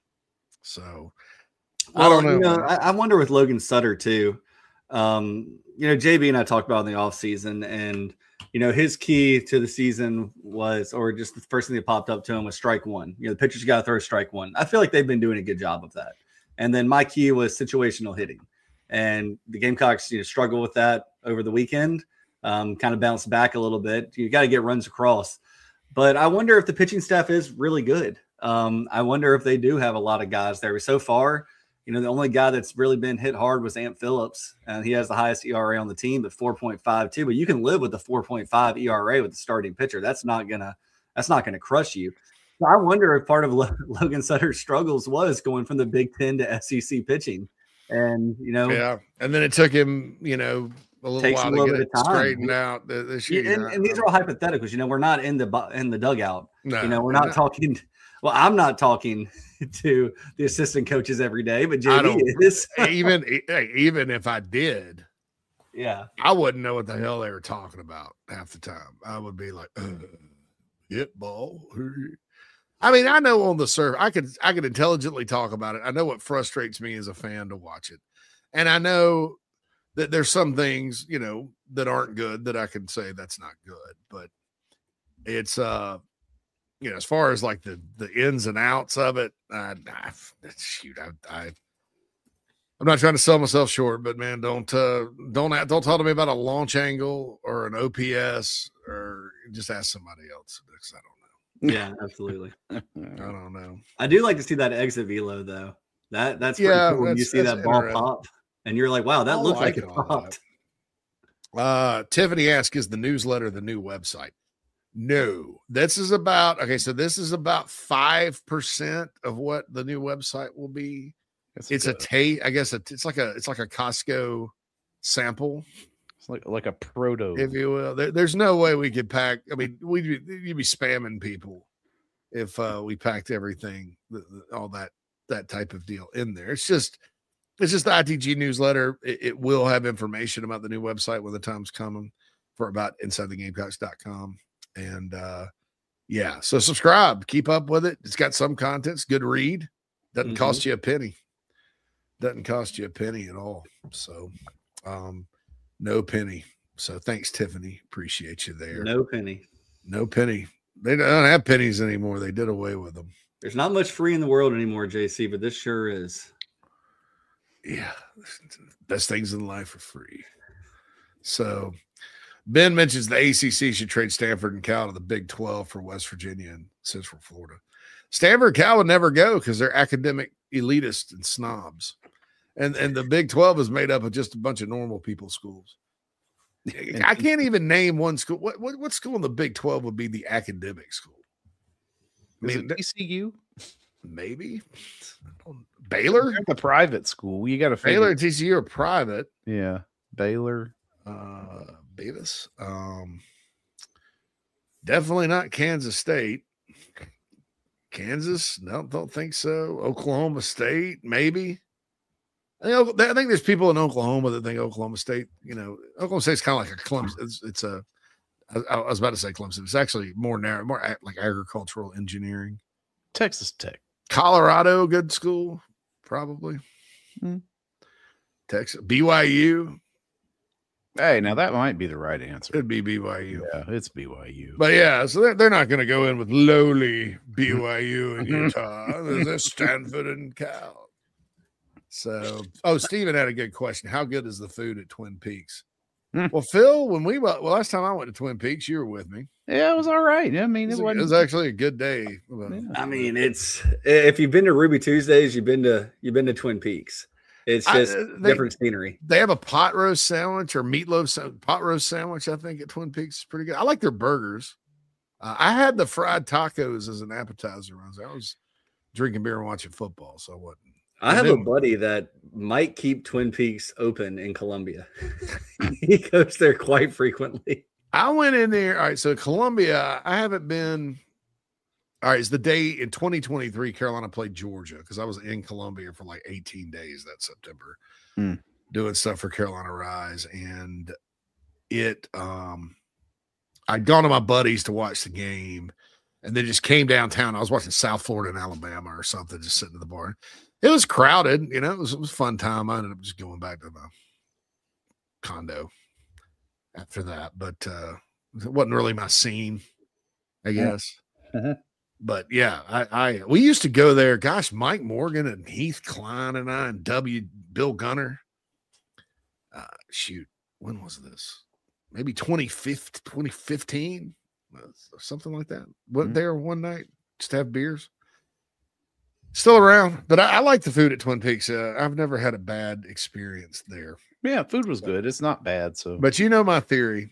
So I don't know. You know I, I wonder with Logan Sutter too. Um, you know, J B and I talked about in the offseason, and you know, his key to the season was, or just the first thing that popped up to him was strike one. You know, the pitcher's got to throw strike one. I feel like they've been doing a good job of that. And then my key was situational hitting. And the Gamecocks, you know, struggle with that over the weekend, um, kind of bounced back a little bit. You got to get runs across. But I wonder if the pitching staff is really good. Um, I wonder if they do have a lot of guys there. So far, you know, the only guy that's really been hit hard was Ant Phillips, and he has the highest E R A on the team at four point five two. But you can live with the four point five E R A with the starting pitcher. That's not gonna that's not gonna crush you. So I wonder if part of Logan Sutter's struggles was going from the Big Ten to S E C pitching. And, you know, yeah. And then it took him, you know, a little while to get it straightened out this year. Yeah, and, and these are all hypotheticals. You know, we're not in the in the dugout. No, you know, we're not no. talking. Well, I'm not talking to the assistant coaches every day, but J B is. even even if I did, yeah, I wouldn't know what the hell they were talking about half the time. I would be like, uh, hit ball. I mean, I know on the surface, I could I could intelligently talk about it. I know what frustrates me as a fan to watch it. And I know that there's some things, you know, that aren't good that I can say that's not good, but it's, uh, you know, as far as like the, the ins and outs of it, uh, I, shoot, I, I, I'm not trying to sell myself short, but man, don't, uh, don't, don't talk to me about a launch angle or an O P S, or just ask somebody else, because I don't know. Yeah, absolutely. I don't know. I do like to see that exit velo though. That that's pretty Yeah, cool when you that's- see that's that ball interesting. pop and you're like, wow, that I looks like, like it all popped. Uh, Tiffany asks, is the newsletter the new website? No, this is about, okay, so this is about five percent of what the new website will be. It's, It's a taste, I guess, a, it's like a, it's like a Costco sample, it's like like a proto. if you will. There, there's no way we could pack. I mean, we'd be, you'd be spamming people if uh, we packed everything, the, the, all that, that type of deal in there. It's just, it's just the I T G newsletter. It, it will have information about the new website when the time's coming for about inside the gamecocks dot com. And uh, yeah, so subscribe, keep up with it. It's got some content. It's good read. Doesn't Mhm. cost you a penny. Doesn't cost you a penny at all. So um, no penny. So thanks, Tiffany. Appreciate you there. No penny. No penny. They don't have pennies anymore. They did away with them. There's not much free in the world anymore, J C, but this sure is. Yeah, best things in life are free. So Ben mentions the A C C should trade Stanford and Cal to the Big twelve for West Virginia and Central Florida. Stanford and Cal would never go because they're academic elitists and snobs. And and the Big twelve is made up of just a bunch of normal people schools. I can't even name one school. What what, what school in the Big twelve would be the academic school? I Is mean, it T C U? maybe Baylor? They're the private school. You got to Baylor and T C U are private. Yeah, Baylor. Uh, Beavis. Um, definitely not Kansas State. Kansas? No, don't think so. Oklahoma State, maybe. I think, I think there's people in Oklahoma that think Oklahoma State, you know, Oklahoma State's kind of like a Clemson. It's, it's a, I, I was about to say Clemson. It's actually more narrow, more ag- like agricultural engineering. Texas Tech. Colorado, good school, probably. Hmm. Texas, B Y U. Hey, now that might be the right answer. It'd be B Y U. Yeah, it's B Y U. But yeah, so they're, they're not going to go in with lowly B Y U in Utah. There's Stanford and Cal. So, oh, Steven had a good question. How good is the food at Twin Peaks? Hmm. Well, Phil, when we well, last time I went to Twin Peaks, you were with me. Yeah, it was all right. I mean, It it, was, wasn't. it was actually a good day. I mean, it's if you've been to Ruby Tuesdays, you've been to you've been to Twin Peaks. It's I- just they- different scenery. They have a pot roast sandwich or meatloaf sa- pot roast sandwich. I think at Twin Peaks is pretty good. I like their burgers. Uh, I had the fried tacos as an appetizer. I was, I was drinking beer and watching football, so I wasn't. I And have a then- buddy that might keep Twin Peaks open in Columbia. He goes there quite frequently. I went in there. All right, so Columbia, I haven't been. All right, it's the day in twenty twenty-three Carolina played Georgia because I was in Columbia for like eighteen days that September Hmm. doing stuff for Carolina Rise, and it um I'd gone to my buddies to watch the game, and then just came downtown. I was watching South Florida and Alabama or something, just sitting at the bar. It was crowded, you know. It was, it was a fun time. I ended up just going back to my condo after that, but uh it wasn't really my scene, I guess. Uh-huh. But yeah, I, I we used to go there. Gosh, Mike Morgan and Heath Klein and I and W. Bill Gunner. Uh, shoot, when was this? Maybe twenty fifteen, uh, something like that. Went Mhm. there one night just to have beers. Still around, but I, I like the food at Twin Peaks. Uh, I've never had a bad experience there. Yeah, food was good. It's not bad. So, But you know my theory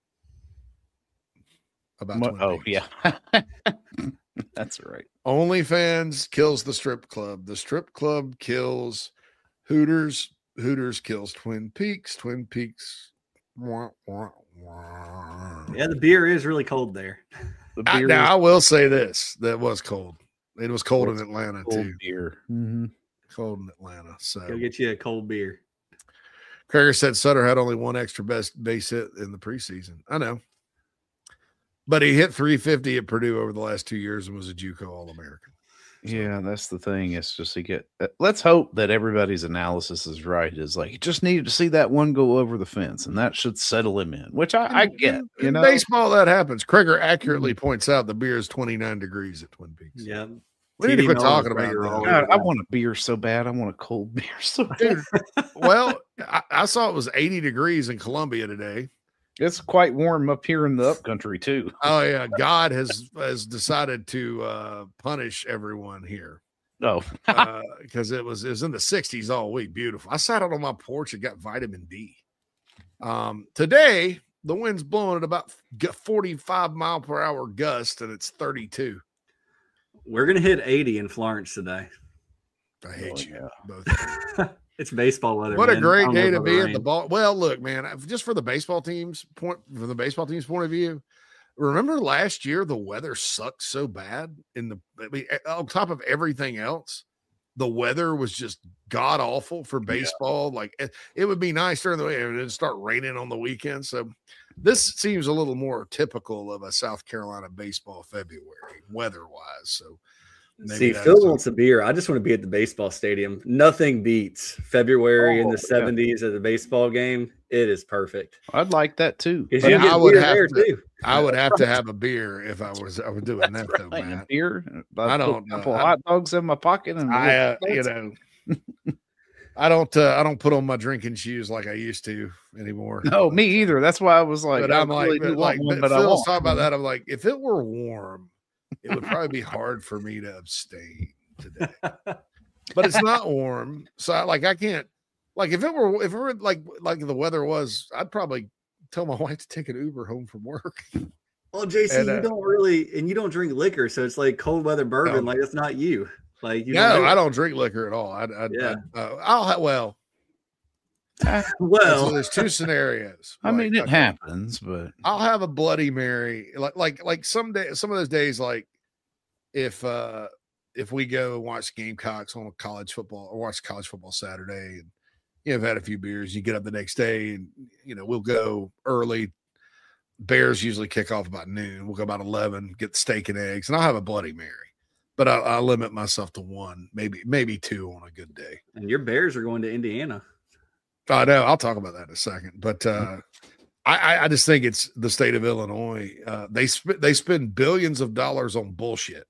about Mo- Twin oh Peaks. yeah, that's right. OnlyFans kills the strip club. The strip club kills Hooters. Hooters kills Twin Peaks. Twin Peaks. Wah, wah, wah. Yeah, the beer is really cold there. The I, beer now was I will say this: that was cold. It was cold in Atlanta cold too. beer. Mm-hmm. Cold in Atlanta. So Go get you a cold beer. Krager said Sutter had only one extra best base hit in the preseason. I know, but he hit three fifty at Purdue over the last two years and was a JUCO All American. Yeah, that's the thing. It's just to get. Uh, let's hope that everybody's analysis is right. Is like you just needed to see that one go over the fence, and that should settle him in. Which I, I get. In, you in know, baseball that happens. Kreger accurately points out the beer is twenty-nine degrees at Twin Peaks. Yeah, we need to quit talking about God, that. I want a beer so bad. I want a cold beer so bad. Dude, well, I, I saw it was eighty degrees in Columbia today. It's quite warm up here in the upcountry too. Oh yeah, God has has decided to uh, punish everyone here. Oh, because uh, it was it was in the sixties all week. Beautiful. I sat out on my porch and got vitamin D. Um, today the wind's blowing at about forty-five mile per hour gust, and it's thirty-two. We're gonna hit eighty in Florence today. I hate oh, you yeah. both. It's baseball weather. What man. a great day to be at the ball. Well, look, man, just for the baseball team's point, from the baseball team's point of view, remember last year the weather sucked so bad in the I mean, on top of everything else, the weather was just god awful for baseball. Yeah. Like it, it would be nice during the week, and it'd start raining on the weekend. So this seems a little more typical of a South Carolina baseball February weather-wise. So see, Phil wants a beer. I just want to be at the baseball stadium. Nothing beats February oh, in the seventies yeah. at the baseball game. It is perfect. I'd like that too. But I would have to. Too. I would have to have a beer if I was. I was doing that right. though, man. A beer. I don't. A couple uh, hot dogs in my pocket, and I, uh, you know, I don't. Uh, I don't put on my drinking shoes like I used to anymore. No, me either. That's why I was like, but I'm like, really like, one, but Phil's talking about that. I'm like, if it were warm, it would probably be hard for me to abstain today. But it's not warm, so I, like I can't. Like if it were, if it were like like the weather was, I'd probably tell my wife to take an Uber home from work. Well, J C, and, uh, you don't really, and you don't drink liquor, so it's like cold weather bourbon. No. Like it's not you. Like you no, don't I don't drink liquor at all. I, I yeah, I, uh, I'll have well. Well, so there's two scenarios. I like, mean, it like, happens, but I'll have a Bloody Mary. Like like like some day, some of those days, like if uh if we go and watch Gamecocks on a college football or watch college football Saturday and you know, I've had a few beers, you get up the next day and, you know, we'll go early. Bears usually kick off about noon. We'll go about eleven, get the steak and eggs, and I'll have a Bloody Mary. But I, I limit myself to one, maybe maybe two on a good day. And your Bears are going to Indiana. I know. I'll talk about that in a second. But uh, I, I just think it's the state of Illinois. Uh, they, sp- they spend billions of dollars on bullshit.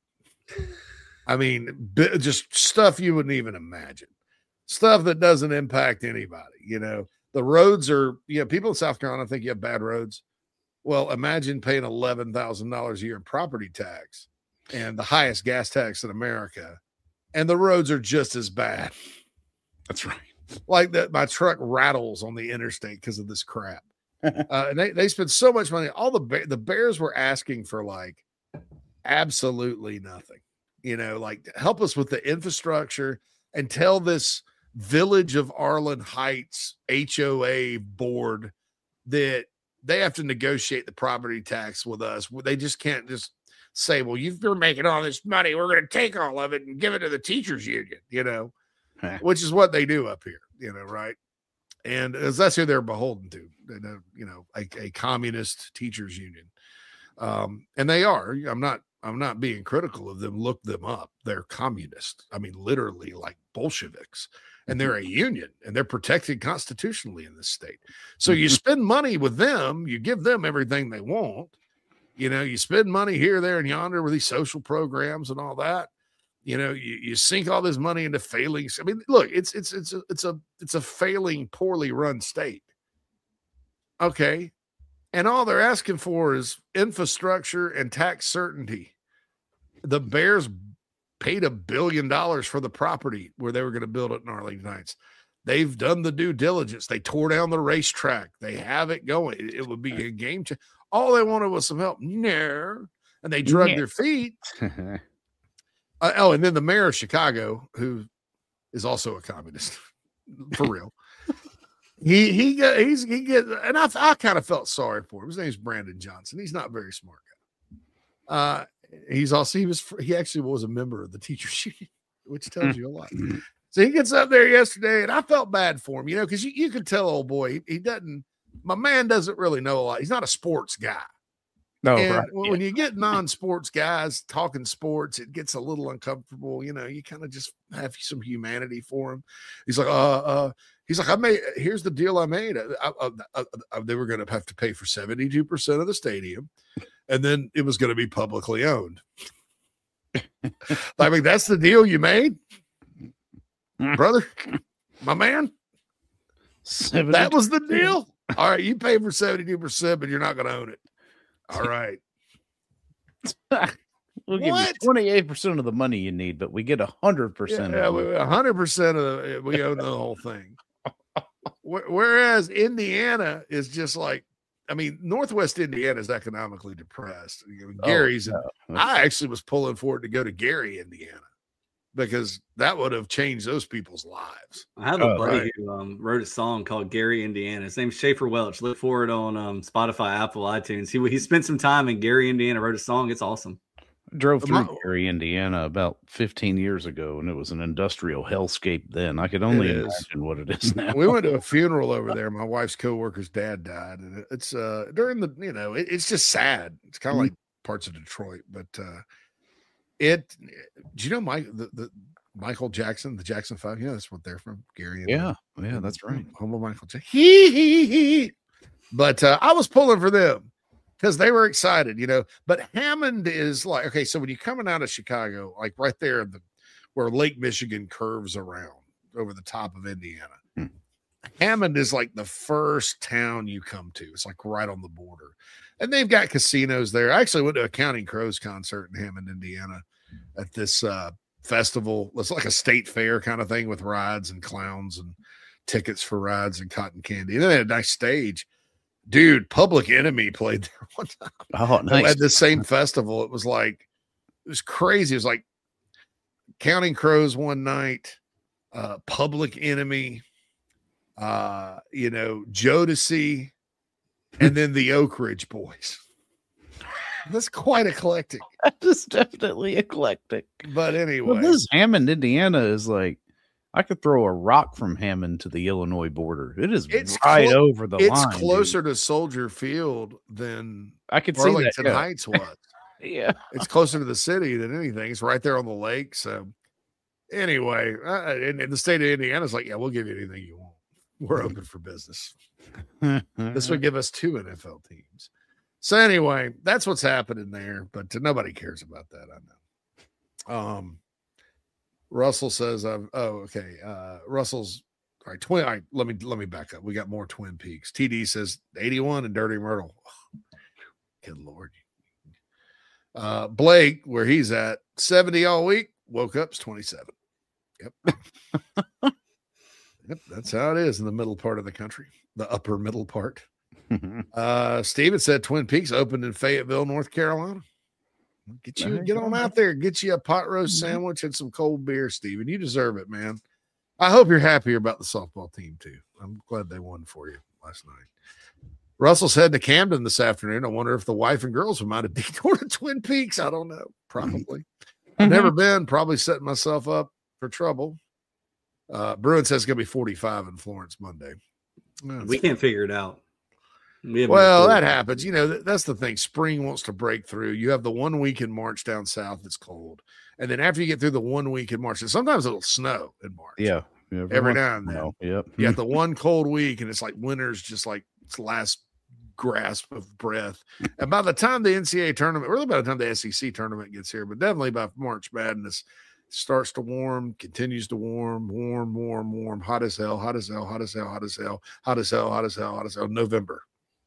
I mean, bi- just stuff you wouldn't even imagine. Stuff that doesn't impact anybody, you know. The roads are, you know, people in South Carolina think you have bad roads. Well, imagine paying eleven thousand dollars a year in property tax and the highest gas tax in America, and the roads are just as bad. That's right. Like that, my truck rattles on the interstate because of this crap. uh, and they, they spend so much money. All the the Bears were asking for like absolutely nothing, you know, like help us with the infrastructure and tell this Village of Arlen Heights H O A board that they have to negotiate the property tax with us. They just can't just say, well, you've been making all this money. We're going to take all of it and give it to the teachers union, you know, which is what they do up here, you know, right? And as that's who they're beholden to, you know, a, a communist teachers union. Um, and they are. I'm not I'm not being critical of them. Look them up. They're communist. I mean, literally like Bolsheviks. And they're a union, and they're protected constitutionally in this state. So you spend money with them, you give them everything they want. You know, you spend money here, there, and yonder with these social programs and all that. You know, you, you sink all this money into failing. I mean, look, it's it's it's a it's a it's a failing, poorly run state. Okay, and all they're asking for is infrastructure and tax certainty. The Bears paid a billion dollars for the property where they were going to build it in Arlington Heights. They've done the due diligence. They tore down the racetrack. They have it going. It, it would be a game changer. All they wanted was some help. No. And they drug yeah. their feet. uh, oh, and then the mayor of Chicago, who is also a communist, for real. he he got he's he get and I I kind of felt sorry for him. His name's Brandon Johnson. He's not a very smart guy. Uh He's also, he was, he actually was a member of the teachers union, which tells you a lot. So he gets up there yesterday and I felt bad for him, you know, because you, you could tell, old boy, he, he doesn't, my man doesn't really know a lot. He's not a sports guy. No, and right, when yeah. you get non-sports guys talking sports, it gets a little uncomfortable. You know, you kind of just have some humanity for him. He's like, uh, uh, he's like, I made. Here's the deal I made. I, I, I, I, they were going to have to pay for seventy-two percent of the stadium, and then it was going to be publicly owned. I mean, that's the deal you made, brother, my man. That was the deal. All right, you pay for seventy-two percent, but you're not going to own it. All right. We'll give you twenty-eight percent of the money you need, but we get one hundred percent Yeah, of it. one hundred percent of the, we own the whole thing. Whereas Indiana is just like, I mean, Northwest Indiana is economically depressed. You know, Gary's, Oh, and no. I actually was pulling for it to go to Gary, Indiana, because that would have changed those people's lives. I have a Oh, buddy right. who um, wrote a song called Gary, Indiana. His name's Schaefer Welch. Look for it on um, Spotify, Apple, iTunes. He he spent some time in Gary, Indiana, wrote a song. It's awesome. I drove through My- Gary, Indiana about fifteen years ago, and it was an industrial hellscape then. I could only It is. imagine what it is now. We went to a funeral over there. My wife's coworker's dad died, and it's uh during the you know it, it's just sad. It's kind of Mhm. like parts of Detroit, but uh it. Do you know Mike the, the Michael Jackson, the Jackson Five? You know that's what they're from, Gary. Yeah, yeah, that's right. Humble Michael Jackson. Hee, hee, hee. But uh, I was pulling for them because they were excited, you know. But Hammond is like, okay, so when you're coming out of Chicago, like right there, the where Lake Michigan curves around over the top of Indiana, Hmm. Hammond is like the first town you come to. It's like right on the border, and they've got casinos there. I actually went to a Counting Crows concert in Hammond, Indiana, at this uh, festival. It's like a state fair kind of thing with rides and clowns and tickets for rides and cotton candy. And then they had a nice stage. Dude, Public Enemy played there one time. Oh, nice. At the same festival. It was like, it was crazy. It was like Counting Crows one night, uh, Public Enemy, uh, you know, Jodeci, and then the Oak Ridge Boys. That's quite eclectic. That is definitely eclectic. But anyway, Well, this Hammond, Indiana is like, I could throw a rock from Hammond to the Illinois border. It is it's right clo- over the it's line. dude. closer to Soldier Field than I could see that, Burlington yeah. Heights was. Yeah. It's closer to the city than anything. It's right there on the lake. So anyway, uh, and, and the state of Indiana is like, yeah, we'll give you anything you want. We're open for business. This would give us two N F L teams. So anyway, that's what's happening there, but nobody cares about that. I know. Um, Russell says, "I've oh okay." Uh, Russell's all right. Twin. All right, let me let me back up. We got more Twin Peaks. T D says eighty-one and Dirty Myrtle. Oh, good lord. Uh, Blake, where he's at, seventy all week. Woke up, it's twenty-seven. Yep. Yep, that's how it is in the middle part of the country, the upper middle part. Uh, Steven said Twin Peaks opened in Fayetteville, North Carolina. Get you There get you on go. out there, get you a pot roast sandwich and some cold beer, Steven. You deserve it, man. I hope you're happier about the softball team too. I'm glad they won for you last night. Russell's heading to Camden this afternoon. I wonder if the wife and girls might have detoured to Twin Peaks. I don't know. Probably. I've never been. Probably setting myself up for trouble. Uh, Bruin says it's going to be forty-five in Florence Monday. Well, We can't figure it out. We haven't well, recorded. that happens. You know, th- that's the thing. Spring wants to break through. You have the one week in March down south that's cold. And then after you get through the one week in March, and sometimes it'll snow in March. Yeah. yeah Every once now in and a then. while, Yep. You got the one cold week, and it's like winter's just like its last grasp of breath. And by the time the N C double A tournament, really by the time the S E C tournament gets here, but definitely by March Madness, starts to warm, continues to warm, warm, warm, warm, hot as hell, hot as hell, hot as hell, hot as hell, hot as hell, hot as hell, hot as hell, November.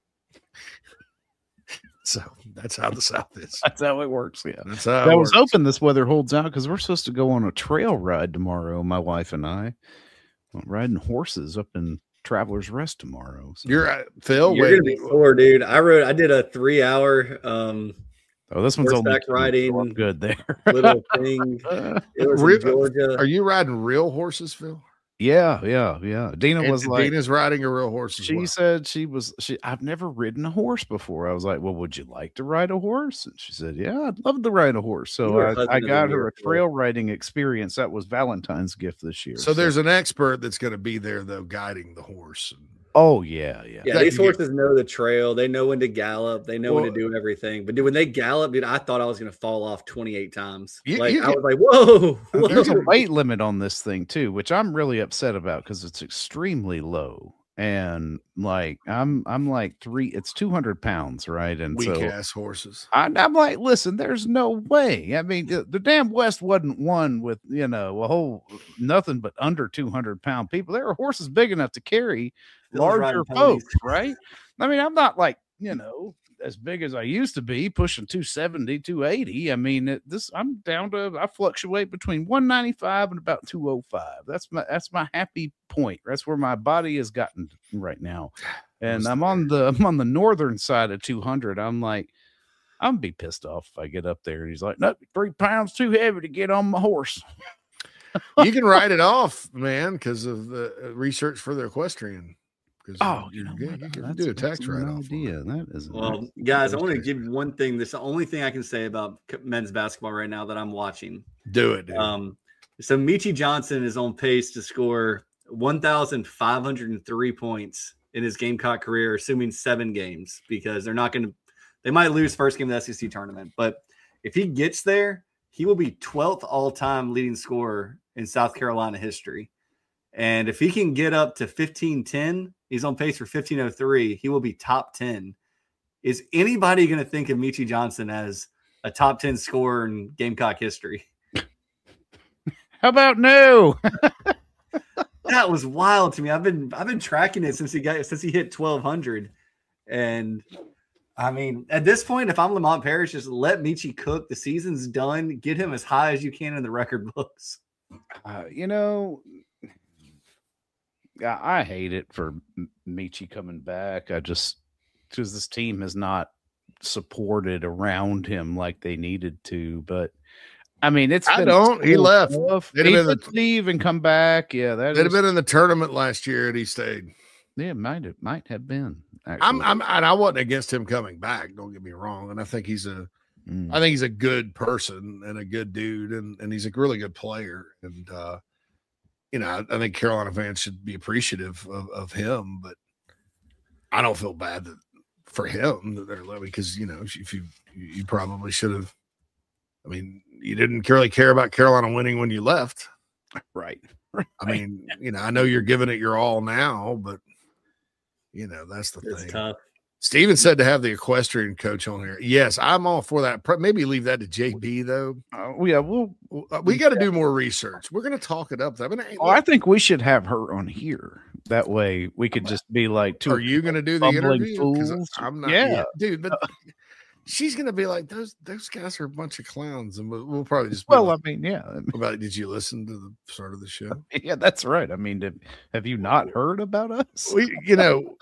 So that's how the South is. That's how it works. Yeah. That's how I it was works. hoping this weather holds out because we're supposed to go on a trail ride tomorrow, my wife and I. We're riding horses up in Travelers Rest tomorrow. So. You're uh, Phil. You're wait, gonna be sore, dude. I rode. I did a three-hour um, Oh, this one's only horseback two, so riding. I'm good there. little thing. It was Re- in Georgia. Are you riding real horses, Phil? Yeah, yeah, yeah. Dina And was like, Dina's riding a real horse as she well. said she was, she, I've never ridden a horse before. I was like, well, would you like to ride a horse? And she said, yeah, I'd love to ride a horse. You So were I, husband I of the got her year, a Phil. trail riding experience. That was Valentine's gift this year. So there's an expert that's going to be there, though, guiding the horse. And Oh yeah, yeah. Yeah, these horses know the trail. They know when to gallop. They know Well, when to do everything. But dude, when they gallop, dude, I thought I was going to fall off twenty-eight times. You- like you I can- was like, whoa, whoa. There's a weight limit on this thing too, which I'm really upset about because it's extremely low. And like I'm, I'm like three. It's two hundred pounds, right? And Weak so ass horses. I, I'm like, listen, there's no way. I mean, the, the damn West wasn't won with you know a whole nothing but under two hundred pound people. There are horses big enough to carry Those larger riding ponies. folks, right? I mean, I'm not like you know as big as I used to be, pushing two seventy, two eighty. I mean, it, this I'm down to I fluctuate between one ninety-five and about two oh five. That's my that's my happy point. That's where my body has gotten right now. And I'm on the I'm on the northern side of two hundred. I'm like, I'm gonna be pissed off if I get up there. And he's like, no, three pounds too heavy to get on my horse. You can write it off, man, because of the uh, research for the equestrian. Oh, you know, you what? can That's- do a that's tax no write off. idea. That is Well, guys, I want to give you one thing. This is the only thing I can say about men's basketball right now that I'm watching. Do it, dude. Um, so Michi Johnson is on pace to score one thousand five hundred three points in his Gamecock career, assuming seven games, because they're not going to, they might lose first game of the S E C tournament. But if he gets there, he will be twelfth all-time leading scorer in South Carolina history. And if he can get up to fifteen ten, he's on pace for fifteen oh three. He will be top ten. Is anybody going to think of Michi Johnson as a top ten scorer in Gamecock history? How about no? That was wild to me. I've been I've been tracking it since he got since he hit twelve hundred, and I mean at this point, if I'm Lamont Parrish, just let Michi cook. The season's done. Get him as high as you can in the record books. Uh, you know, yeah, I hate it for M- Michi coming back. I just because this team has not supported around him like they needed to. But I mean, it's I been don't. He so left. tough. They'd He have been could leave and come back. Yeah, that They'd have is- been in the tournament last year, and he stayed. Yeah, might have might have been. Actually. I'm, I'm, and I wasn't against him coming back. Don't get me wrong. And I think he's a, Mm. I think he's a good person and a good dude, and and he's a really good player. And uh, you know, I, I think Carolina fans should be appreciative of, of him. But I don't feel bad that, for him that they're leaving because you know if you you probably should have. I mean, you didn't really care about Carolina winning when you left, right? I mean, you know, I know you're giving it your all now, but you know that's the It's thing. tough. Steven said to have the equestrian coach on here. Yes, I'm all for that. Pro- Maybe leave that to J B though. Uh, yeah, we'll Uh, we got to do more research. We're going to talk it up. I mean, hey, Oh, I think we should have her on here. That way we could just be like, two are you going to do the bumbling interview? 'Cause fools. I'm not. Yeah. Yeah, dude. But she's going to be like, those those guys are a bunch of clowns, and we'll, we'll probably just. Be Well, like, I mean, yeah, about did you listen to the start of the show? yeah, that's right. I mean, did, have you not heard about us? We, you know,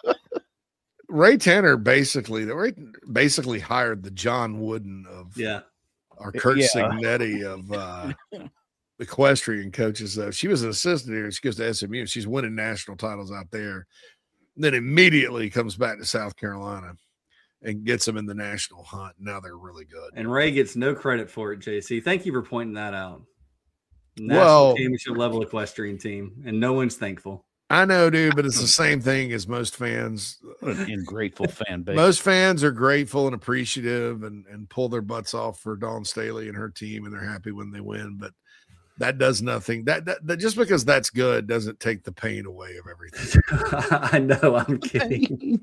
Ray Tanner basically, Ray basically hired the John Wooden of Yeah. our Kurt Yeah. Signetti of uh, equestrian coaches. Though she was an assistant here, and she goes to S M U. She's winning national titles out there. Then immediately comes back to South Carolina and gets them in the national hunt. Now they're really good. And Ray gets no credit for it, J C. Thank you for pointing that out. National Well- championship level equestrian team, and no one's thankful. I know, dude, but it's the same thing as most fans. What an ungrateful fan base. Most fans are grateful and appreciative and, and pull their butts off for Dawn Staley and her team, and they're happy when they win. But that does nothing. That, that, that just because that's good doesn't take the pain away of everything. I know, I'm kidding.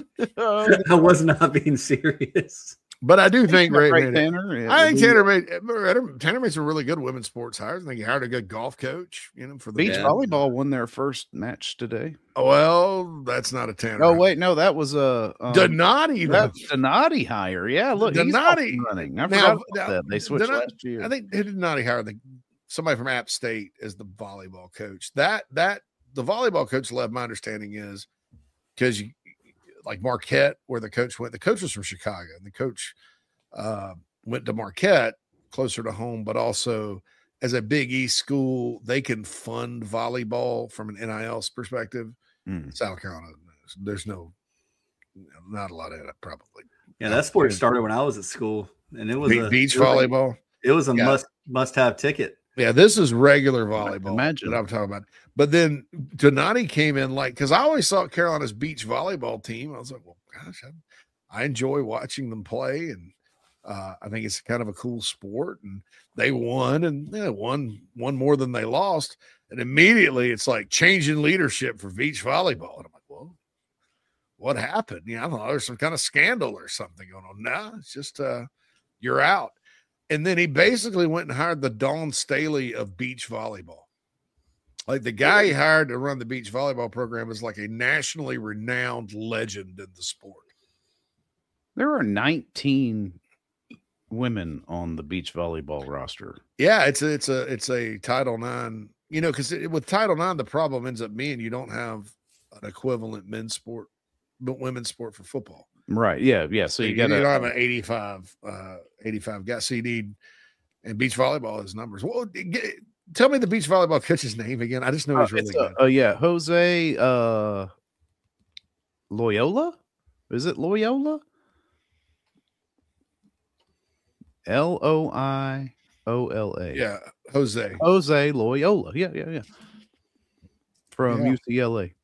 I was not being serious. But I do think Ray Ray made it. Tanner. yeah, I think he- Tanner made Tanner made some really good women's sports hires. I think he hired a good golf coach, you know, for the Beach Yeah. volleyball won their first match today. Well, that's not a Tanner. Oh wait, no, that was a um, Donati. though. that's Donati hire. Yeah, look, he's Donati. off and running. I Now- forgot about now, that. They switched Donati- last year. I think who did not hire the somebody from App State as the volleyball coach. That that the volleyball coach left. My understanding is because you like Marquette, where the coach went. The coach was from Chicago, and the coach uh, went to Marquette, closer to home, but also as a Big East school, they can fund volleyball from an N I L perspective. Mm. South Carolina, there's no, not a lot of it, probably. Yeah, that sport started when I was at school, and it was Be- a beach it was a- volleyball. It was a Yeah. must must have ticket. Yeah, this is regular volleyball. Imagine that I'm talking about. But then Donati came in like, because I always thought Carolina's beach volleyball team. I was like, well, gosh, I, I enjoy watching them play, and uh, I think it's kind of a cool sport. And they won, and they won won more than they lost. And immediately it's like changing leadership for beach volleyball. And I'm like, whoa, what happened? You know, I thought there's some kind of scandal or something going on. No, it's just uh, you're out. And then he basically went and hired the Dawn Staley of beach volleyball. Like the guy he hired to run the beach volleyball program is like a nationally renowned legend in the sport. There are nineteen women on the beach volleyball roster. Yeah, it's a, it's a it's a Title nine. You know, because with Title nine, the problem ends up being you don't have an equivalent men's sport, but women's sport for football. Right. Yeah. Yeah. So you, you got to don't have an eighty-five, uh, eighty-five guy. So you need, and beach volleyball is numbers. Well, get, tell me the beach volleyball coach's name again. I just know he's uh, really uh, good. Oh, yeah. Jose uh, Loyola. Is it Loyola? L O I O L A. Yeah. Jose. Jose Loyola. Yeah. Yeah. Yeah. From Yeah. U C L A.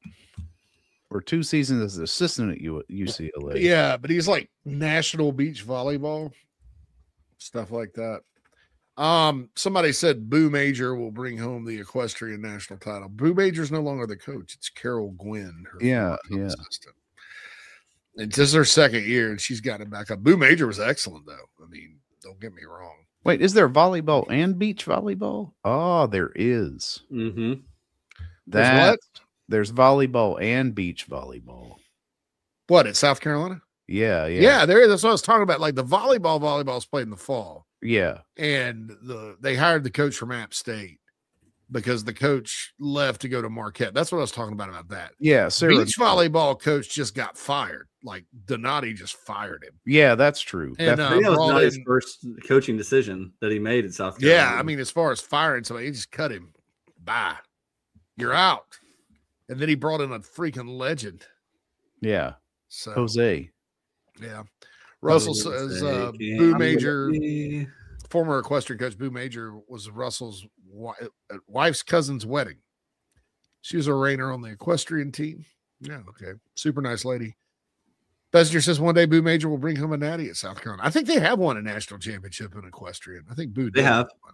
For two seasons as an assistant at U- UCLA. Yeah, but he's like national beach volleyball, stuff like that. Um, somebody said Boo Major will bring home the equestrian national title. Boo Major's no longer the coach; it's Carol Gwynn. Her Yeah, yeah. assistant. It's just her second year, and she's got it back up. Boo Major was excellent, though. I mean, don't get me wrong. Wait, is there volleyball and beach volleyball? Oh, there is. Mm-hmm. There's That what? there's volleyball and beach volleyball. What at South Carolina? Yeah, yeah, Yeah, there is. That's what I was talking about. Like the volleyball, volleyball's played in the fall. yeah. And the they hired the coach from App State because the coach left to go to Marquette. That's what I was talking about about that. Yeah, Sarah, Beach volleyball coach just got fired. Like Donati just fired him. yeah, that's true. And, That's- uh, I think that was brought not his in- first coaching decision that he made at South Carolina. Yeah, I mean, as far as firing somebody, he just cut him. Bye. You're out. And then he brought in a freaking legend. yeah, So Jose. yeah. Russell says uh, Boo Major, former equestrian coach Boo Major, was Russell's wi- uh, wife's cousin's wedding. She was a reigner on the equestrian team. Yeah, okay. Super nice lady. Bessenger says one day Boo Major will bring home a natty at South Carolina. I think they have won a national championship in equestrian. I think Boo They did have. one.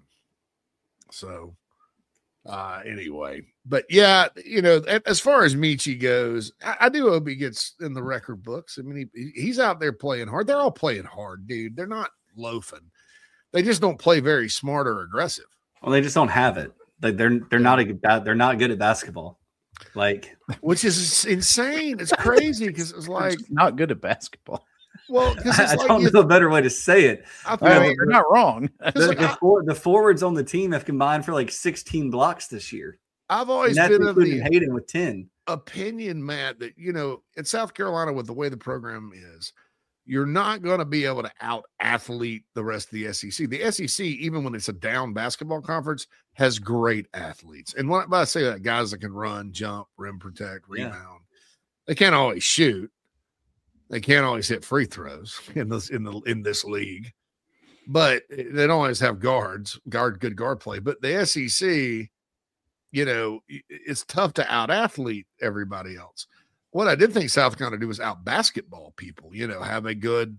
So uh anyway, but yeah, you know, a- as far as Michi goes, I, I do hope he gets in the record books. I mean, he, he's out there playing hard. They're all playing hard, dude. They're not loafing. They just don't play very smart or aggressive. Well, they just don't have it. Like they're they're not a good ba- they're not good at basketball. Like, which is insane. It's crazy because it's like not good at basketball. Well, because I, it's I like don't you- know a better way to say it. I You thought- know, You're not wrong. The, like, the, I- for, the forwards on the team have combined for like sixteen blocks this year. I've always And that's been of including the Hayden with ten. opinion, Matt, that you know, in South Carolina, with the way the program is, you're not going to be able to out athlete the rest of the S E C. The S E C, even when it's a down basketball conference, has great athletes. And when I say that, guys that can run, jump, rim protect, Yeah. rebound, they can't always shoot. They can't always hit free throws in this in the in this league, but they don't always have guards, guard good guard play. But the S E C, you know, it's tough to out athlete everybody else. What I did think South Carolina do was out basketball people, you know, have a good,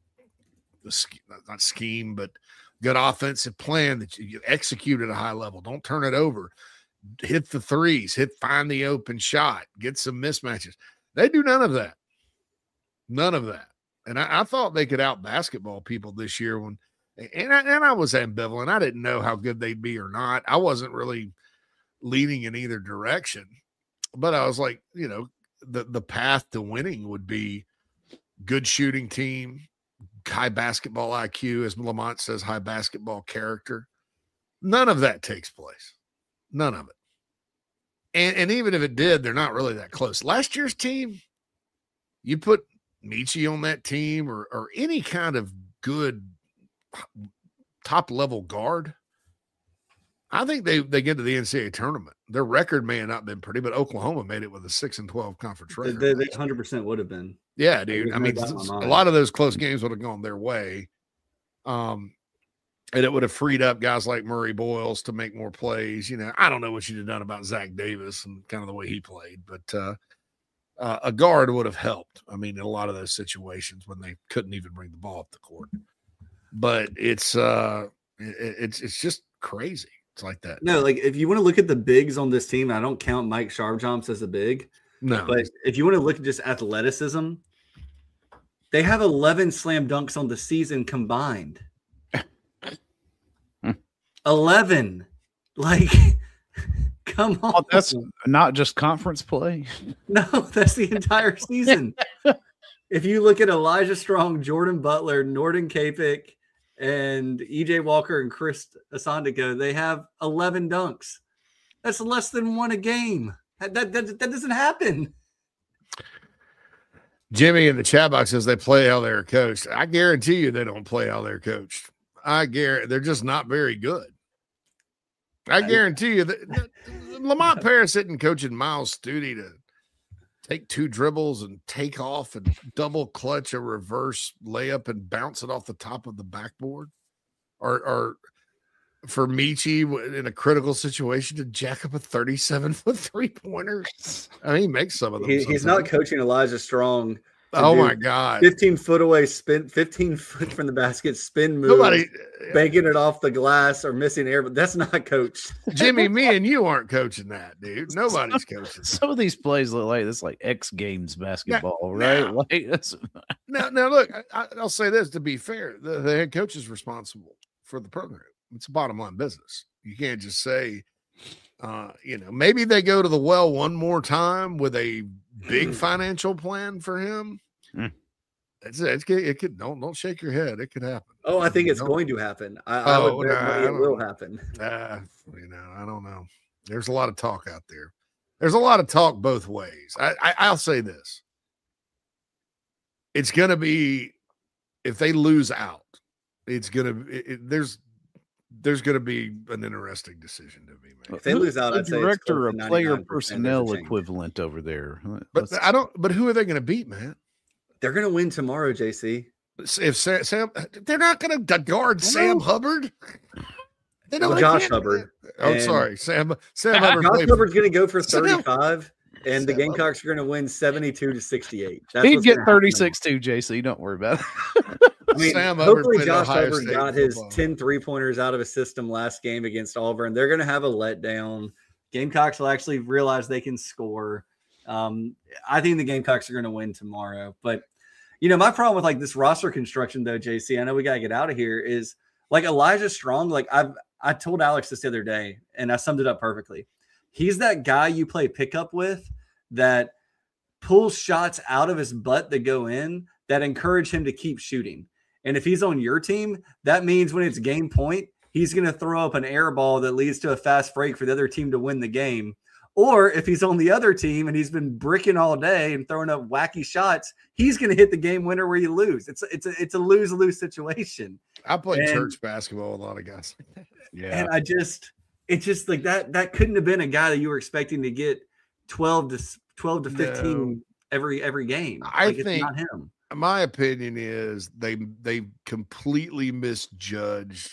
not scheme, but good offensive plan that you execute at a high level. Don't turn it over. Hit the threes, hit, find the open shot, get some mismatches. They do none of that. None of that. And I, I thought they could out basketball people this year when, and I, and I was ambivalent. I didn't know how good they'd be or not. I wasn't really leaning in either direction, but I was like, you know, the, the path to winning would be good shooting team, high basketball I Q, as Lamont says, high basketball character. None of that takes place. None of it. And, and even if it did, they're not really that close. Last year's team, you put Michi on that team or, or any kind of good top level guard, I think they, they get to the N C double A tournament. Their record may have not been pretty, but Oklahoma made it with a six and twelve conference record. They, they one hundred percent would have been. Yeah, dude. There's I no mean, doubt in my a mind. lot of those close games would have gone their way. Um, and it would have freed up guys like Murray Boyles to make more plays. You know, I don't know what you'd have done about Zach Davis and kind of the way he played, but uh, uh, a guard would have helped. I mean, in a lot of those situations when they couldn't even bring the ball up the court. But it's uh, it, it's it's just crazy. It's like that. No, like if you want to look at the bigs on this team, I don't count Mike Sharpjumps as a big. No, but if you want to look at just athleticism, they have eleven slam dunks on the season combined. eleven. Like, come on. Oh, that's not just conference play. No, that's the entire season. If you look at Elijah Strong, Jordan Butler, Norton Kapik, and E J Walker and Chris Asandiko, they have eleven dunks. That's less than one a game. That, that, that, that doesn't happen. Jimmy in the chat box says they play how they're coached. I guarantee you they don't play how they're coached. I guarantee they're just not very good. I guarantee you that, that Lamont Paris isn't coaching Miles Studi to take two dribbles and take off and double clutch a reverse layup and bounce it off the top of the backboard, or, or for Michi in a critical situation to jack up a thirty-seven foot three pointer. I mean, he makes some of them. He, he's not coaching Elijah Strong. Oh my God. fifteen foot away, spin, fifteen foot from the basket, spin move, Nobody, banking it off the glass or missing air, but that's not coached. Jimmy, me and you aren't coaching that, dude. Nobody's coaching. Some of these plays look like this, like X Games basketball, now, right? Now, like that's now, now look, I, I'll say this to be fair: the, the head coach is responsible for the program. It's a bottom line business. You can't just say, uh, you know, maybe they go to the well one more time with a big financial plan for him. Mm. It's, it's it could don't don't shake your head. It could happen. Oh, I think it's don't, going to happen. I, I oh, would nah, bet I it will happen. Uh, you know, I don't know. There's a lot of talk out there. There's a lot of talk both ways. I, I I'll say this. It's going to be, if they lose out, it's going to it, it, there's there's going to be an interesting decision to be made. If they lose out, the I'd say director of player there's personnel a change. equivalent over there. But Let's- I don't. But who are they going to beat, man? They're going to win tomorrow, J C. If Sam, Sam they're not going to guard Sam Hubbard. They Well, they Josh can't- Hubbard. Oh, And- sorry, Sam. Sam Hubbard. Josh played- Hubbard's going to go for Sam- thirty-five, and the Sam Gamecocks are going to win seventy-two to sixty-eight. That's He'd what's get gonna happen. thirty-six too, J C. Don't worry about it. I mean, Sam Hubbard hopefully played Josh Ohio Hubbard State got his football. ten three-pointers out of his system last game against Auburn. They're going to have a letdown. Gamecocks will actually realize they can score. Um, I think the Gamecocks are going to win tomorrow. But, you know, my problem with, like, this roster construction, though, J C, I know we got to get out of here, is, like, Elijah Strong, like, I've I told Alex this the other day, and I summed it up perfectly. He's that guy you play pickup with that pulls shots out of his butt that go in that encourage him to keep shooting. And if he's on your team, that means when it's game point, he's going to throw up an air ball that leads to a fast break for the other team to win the game. Or if he's on the other team and he's been bricking all day and throwing up wacky shots, he's going to hit the game winner where you lose. It's it's a, it's a lose-lose situation. I played And- church basketball with a lot of guys. Yeah. And I just, it's just like that, that couldn't have been a guy that you were expecting to get twelve to twelve to fifteen No. every, every game. I Like, it's think- not him. My opinion is they they completely misjudged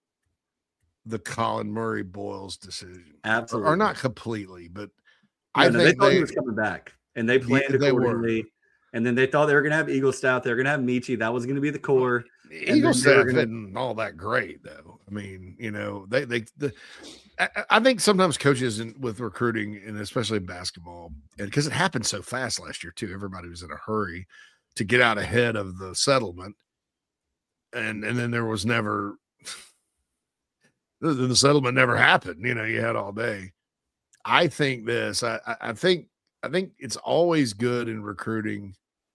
the Colin Murray Boyles decision. Absolutely. Or, or not completely, but No, I no, they think thought they, he was coming back, and they planned Yeah, they were. accordingly. And then they thought they were going to have Eagle Stout. They were going to have Michi. That was going to be the core. And then Eagle they staff were gonna- isn't all that great, though. I mean, you know, they they the, I, I think sometimes coaches in, with recruiting, and especially basketball, and because it happened so fast last year too, everybody was in a hurry to get out ahead of the settlement, and and then there was never the, the settlement never happened. You know, you had all day. I think this. I I, I think I think it's always good in recruiting,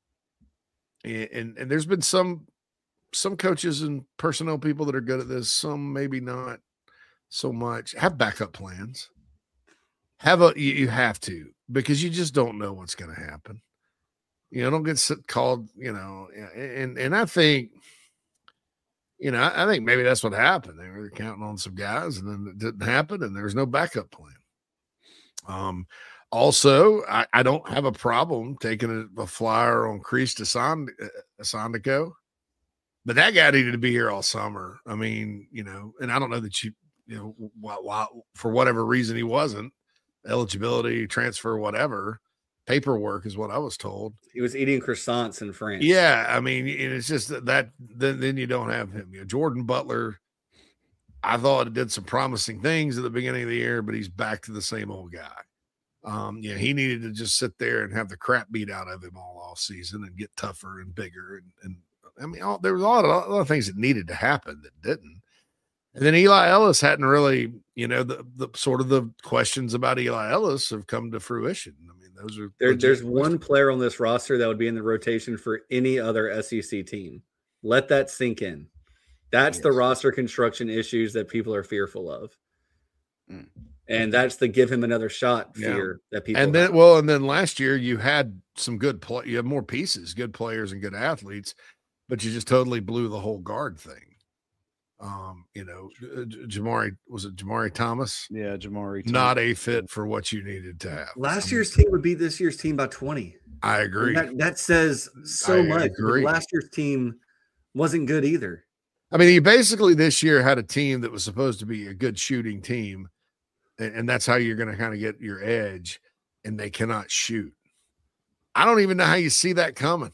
and, and and there's been some. Some coaches and personnel people that are good at this, some maybe not so much. Have backup plans. Have a you, you have to, because you just don't know what's going to happen. You know, don't get sit- called. You know, and and I think, you know, I, I think maybe that's what happened. They were counting on some guys, and then it didn't happen, and there was no backup plan. Um. Also, I, I don't have a problem taking a, a flyer on Crease Asand- Asandiko. but that guy needed to be here all summer. I mean, you know, and I don't know that you, you know, why, why, for whatever reason he wasn't, eligibility, transfer, whatever, paperwork is what I was told. He was eating croissants in France. Yeah, I mean, it's just that, that then, then you don't have him. You know, Jordan Butler, I thought did some promising things at the beginning of the year, but he's back to the same old guy. Um, yeah, he needed to just sit there and have the crap beat out of him all off season and get tougher and bigger. And, and I mean, all, there was a lot, of, a lot of things that needed to happen that didn't. And then Eli Ellis hadn't really, you know, the, the sort of the questions about Eli Ellis have come to fruition. I mean, those are there, there's one player on this roster that would be in the rotation for any other S E C team. Let that sink in. That's yes. the roster construction issues that people are fearful of. Mm. And that's the give him another shot fear yeah. that people and then have. well, and then last year you had some good play, you have more pieces, good players and good athletes, but you just totally blew the whole guard thing. Um, you know, Jamari was it Jamari Thomas? Yeah, Jamari Thomas. Not a fit for what you needed to have. Last I mean, year's team would beat this year's team by twenty. I agree. That, that says so I much. Agree. Last year's team wasn't good either. I mean, you basically this year had a team that was supposed to be a good shooting team. And that's how you're going to kind of get your edge, and they cannot shoot. I don't even know how you see that coming,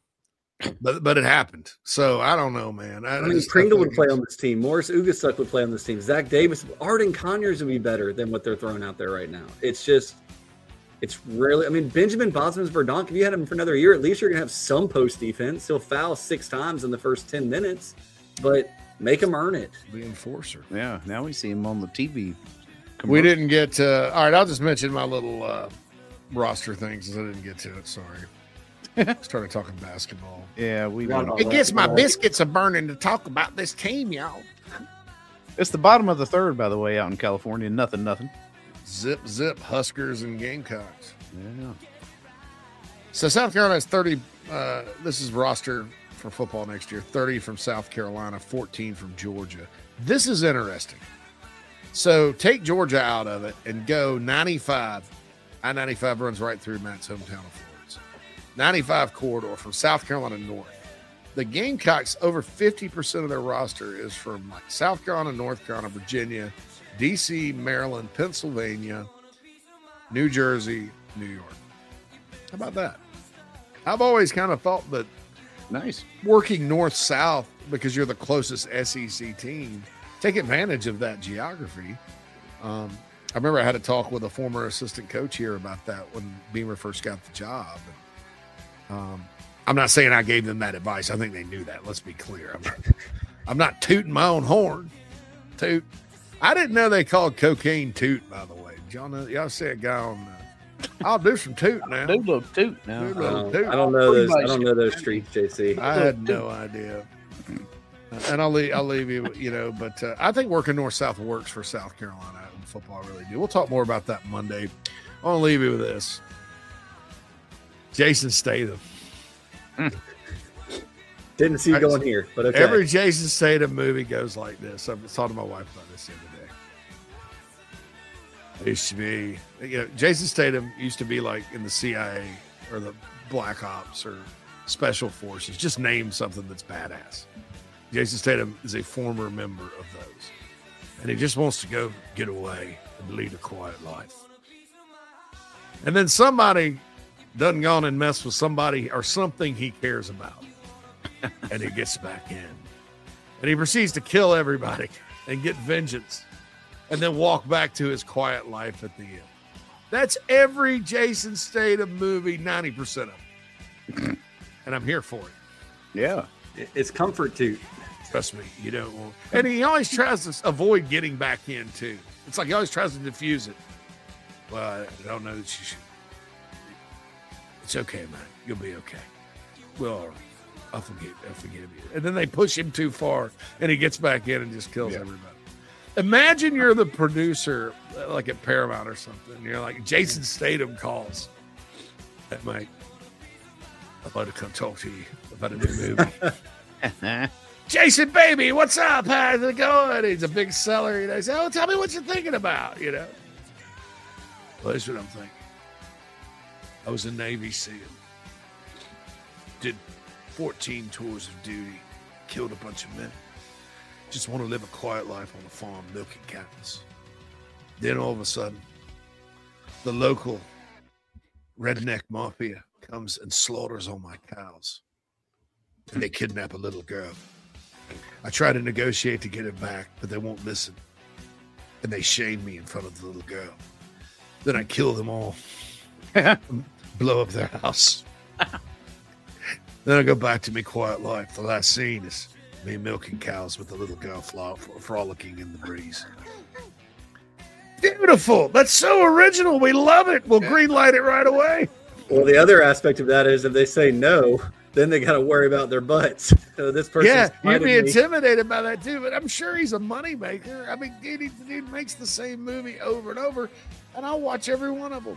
but but it happened. So I don't know, man. I, I mean, Pringle would play on this team. Morris Ugasuk would play on this team. Zach Davis, Arden Conyers would be better than what they're throwing out there right now. It's just, it's really. I mean, Benjamin Bosmans-Verdonk. If you had him for another year, at least you're going to have some post defense. He'll foul six times in the first ten minutes, but make him earn it. The enforcer. Yeah. Now we see him on the T V. We didn't get uh all right, I'll just mention my little uh roster things because I didn't get to it. Sorry. Started talking basketball. Yeah, we it gets my biscuits a burning to talk about this team, y'all. It's the bottom of the third, by the way, out in California. Nothing, nothing. Zip, zip, Huskers and Gamecocks. Yeah. So South Carolina has thirty. Uh, this is roster for football next year. thirty from South Carolina, fourteen from Georgia. This is interesting. So take Georgia out of it and go ninety-five. I ninety-five runs right through Matt's hometown of Florence. ninety-five corridor from South Carolina north. The Gamecocks, over fifty percent of their roster is from like South Carolina, North Carolina, Virginia, D C, Maryland, Pennsylvania, New Jersey, New York. How about that? I've always kind of thought that nice working north-south because you're the closest S E C team, take advantage of that geography. Um, I remember I had a talk with a former assistant coach here about that when Beamer first got the job. And, um, I'm not saying I gave them that advice. I think they knew that. Let's be clear. I'm not, I'm not tooting my own horn. Toot. I didn't know they called cocaine toot, by the way. Did y'all know? Y'all see a guy on uh, I'll do some toot now. Do a little toot now. Do a little Um, toot. I don't know those. I don't know those streets, J C. I had no idea. And I'll leave, I'll leave you, you know, but uh, I think working north-south works for South Carolina in football. I really do. We'll talk more about that Monday. I want to leave you with this. Jason Statham. Didn't see you going here, but okay. Every Jason Statham movie goes like this. I was talking to my wife about this the other day. It used to be, you know, Jason Statham used to be like in the C I A or the Black Ops or Special Forces. Just name something that's badass. Jason Statham is a former member of those. And he just wants to go get away and lead a quiet life. And then somebody done gone and messed with somebody or something he cares about. And he gets back in. And he proceeds to kill everybody and get vengeance. And then walk back to his quiet life at the end. That's every Jason Statham movie, ninety percent of them. And I'm here for it. Yeah. It's comfort too. Trust me, you don't want. And he always tries to avoid getting back in too. It's like he always tries to diffuse it. Well, I don't know that you should. It's okay, man. You'll be okay. Well, I'll forget. I'll forget you. And then they push him too far, and he gets back in and just kills yeah. everybody. Imagine you're the producer, like at Paramount or something. You're like, Jason Statham calls. That mate, I'd like to come talk to you about a new movie. Jason, baby, what's up? How's it going? He's a big seller. You know, he said, oh, tell me what you're thinking about, you know. Well, here's what I'm thinking. I was a Navy SEAL. Did fourteen tours of duty. killed a bunch of men. Just want to live a quiet life on the farm, milking cows. Then all of a sudden, the local redneck mafia comes and slaughters all my cows. And they kidnap a little girl. I try to negotiate to get it back, but they won't listen. And they shame me in front of the little girl. Then I kill them all. Blow up their house. Then I go back to my quiet life. The last scene is me milking cows with the little girl fro- frolicking in the breeze. Beautiful. That's so original. We love it. We'll greenlight it right away. Well, the other aspect of that is if they say no, then they got to worry about their butts. So this person, yeah, you'd be intimidated by that too. But I'm sure he's a moneymaker. I mean, dude, he, dude makes the same movie over and over, and I'll watch every one of them.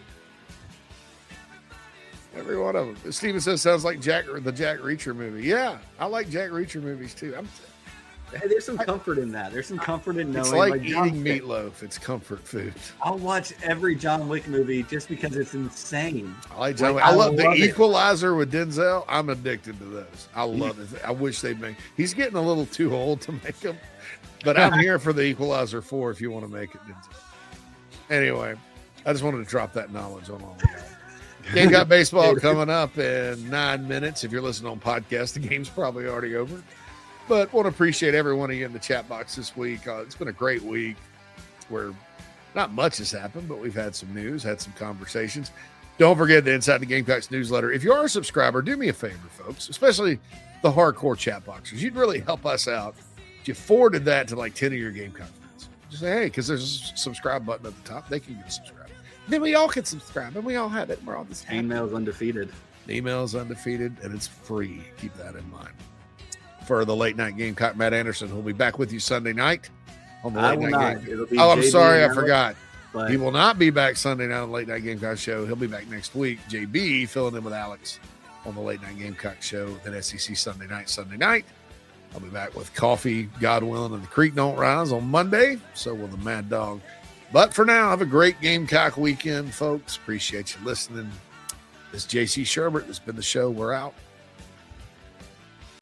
Every one of them. Steven says sounds like Jack the Jack Reacher movie. Yeah, I like Jack Reacher movies too. I'm. Hey, there's some comfort in that. There's some comfort in knowing. It's like, like John eating Wick. meatloaf. It's comfort food. I'll watch every John Wick movie just because it's insane. I like John Wick. Like, I love, love the it. Equalizer with Denzel. I'm addicted to those. I love it. I wish they'd make. He's getting a little too old to make them, but I'm here for the Equalizer four if you want to make it, Denzel. Anyway, I just wanted to drop that knowledge on all of y'all. Game Got Baseball coming up in nine minutes. If you're listening on podcast, the game's probably already over. But want to appreciate every one of you in the chat box this week. Uh, it's been a great week where not much has happened, but we've had some news, had some conversations. Don't forget the Inside the Gamecocks newsletter. If you are a subscriber, do me a favor, folks, especially the hardcore chat boxers. You'd really help us out if you forwarded that to like ten of your Gamecock friends. Just say, hey, because there's a subscribe button at the top. They can get subscribed. Then we all can subscribe, and we all have it. We're all just happy. Email's undefeated. Email's undefeated, and it's free. Keep that in mind. For the late night Gamecock, Matt Anderson will be back with you Sunday night on the I late will night not. game. It'll be Oh, I'm J B sorry, I and forgot. But He will not be back Sunday night on the late night Gamecock show. He'll be back next week. J B filling in with Alex on the late night Gamecock show. Then S E C Sunday night, Sunday night. I'll be back with coffee, God willing, and the creek don't rise on Monday. So will the Mad Dog. But for now, have a great Gamecock weekend, folks. Appreciate you listening. This is J C Sherbert. This has been the show. We're out.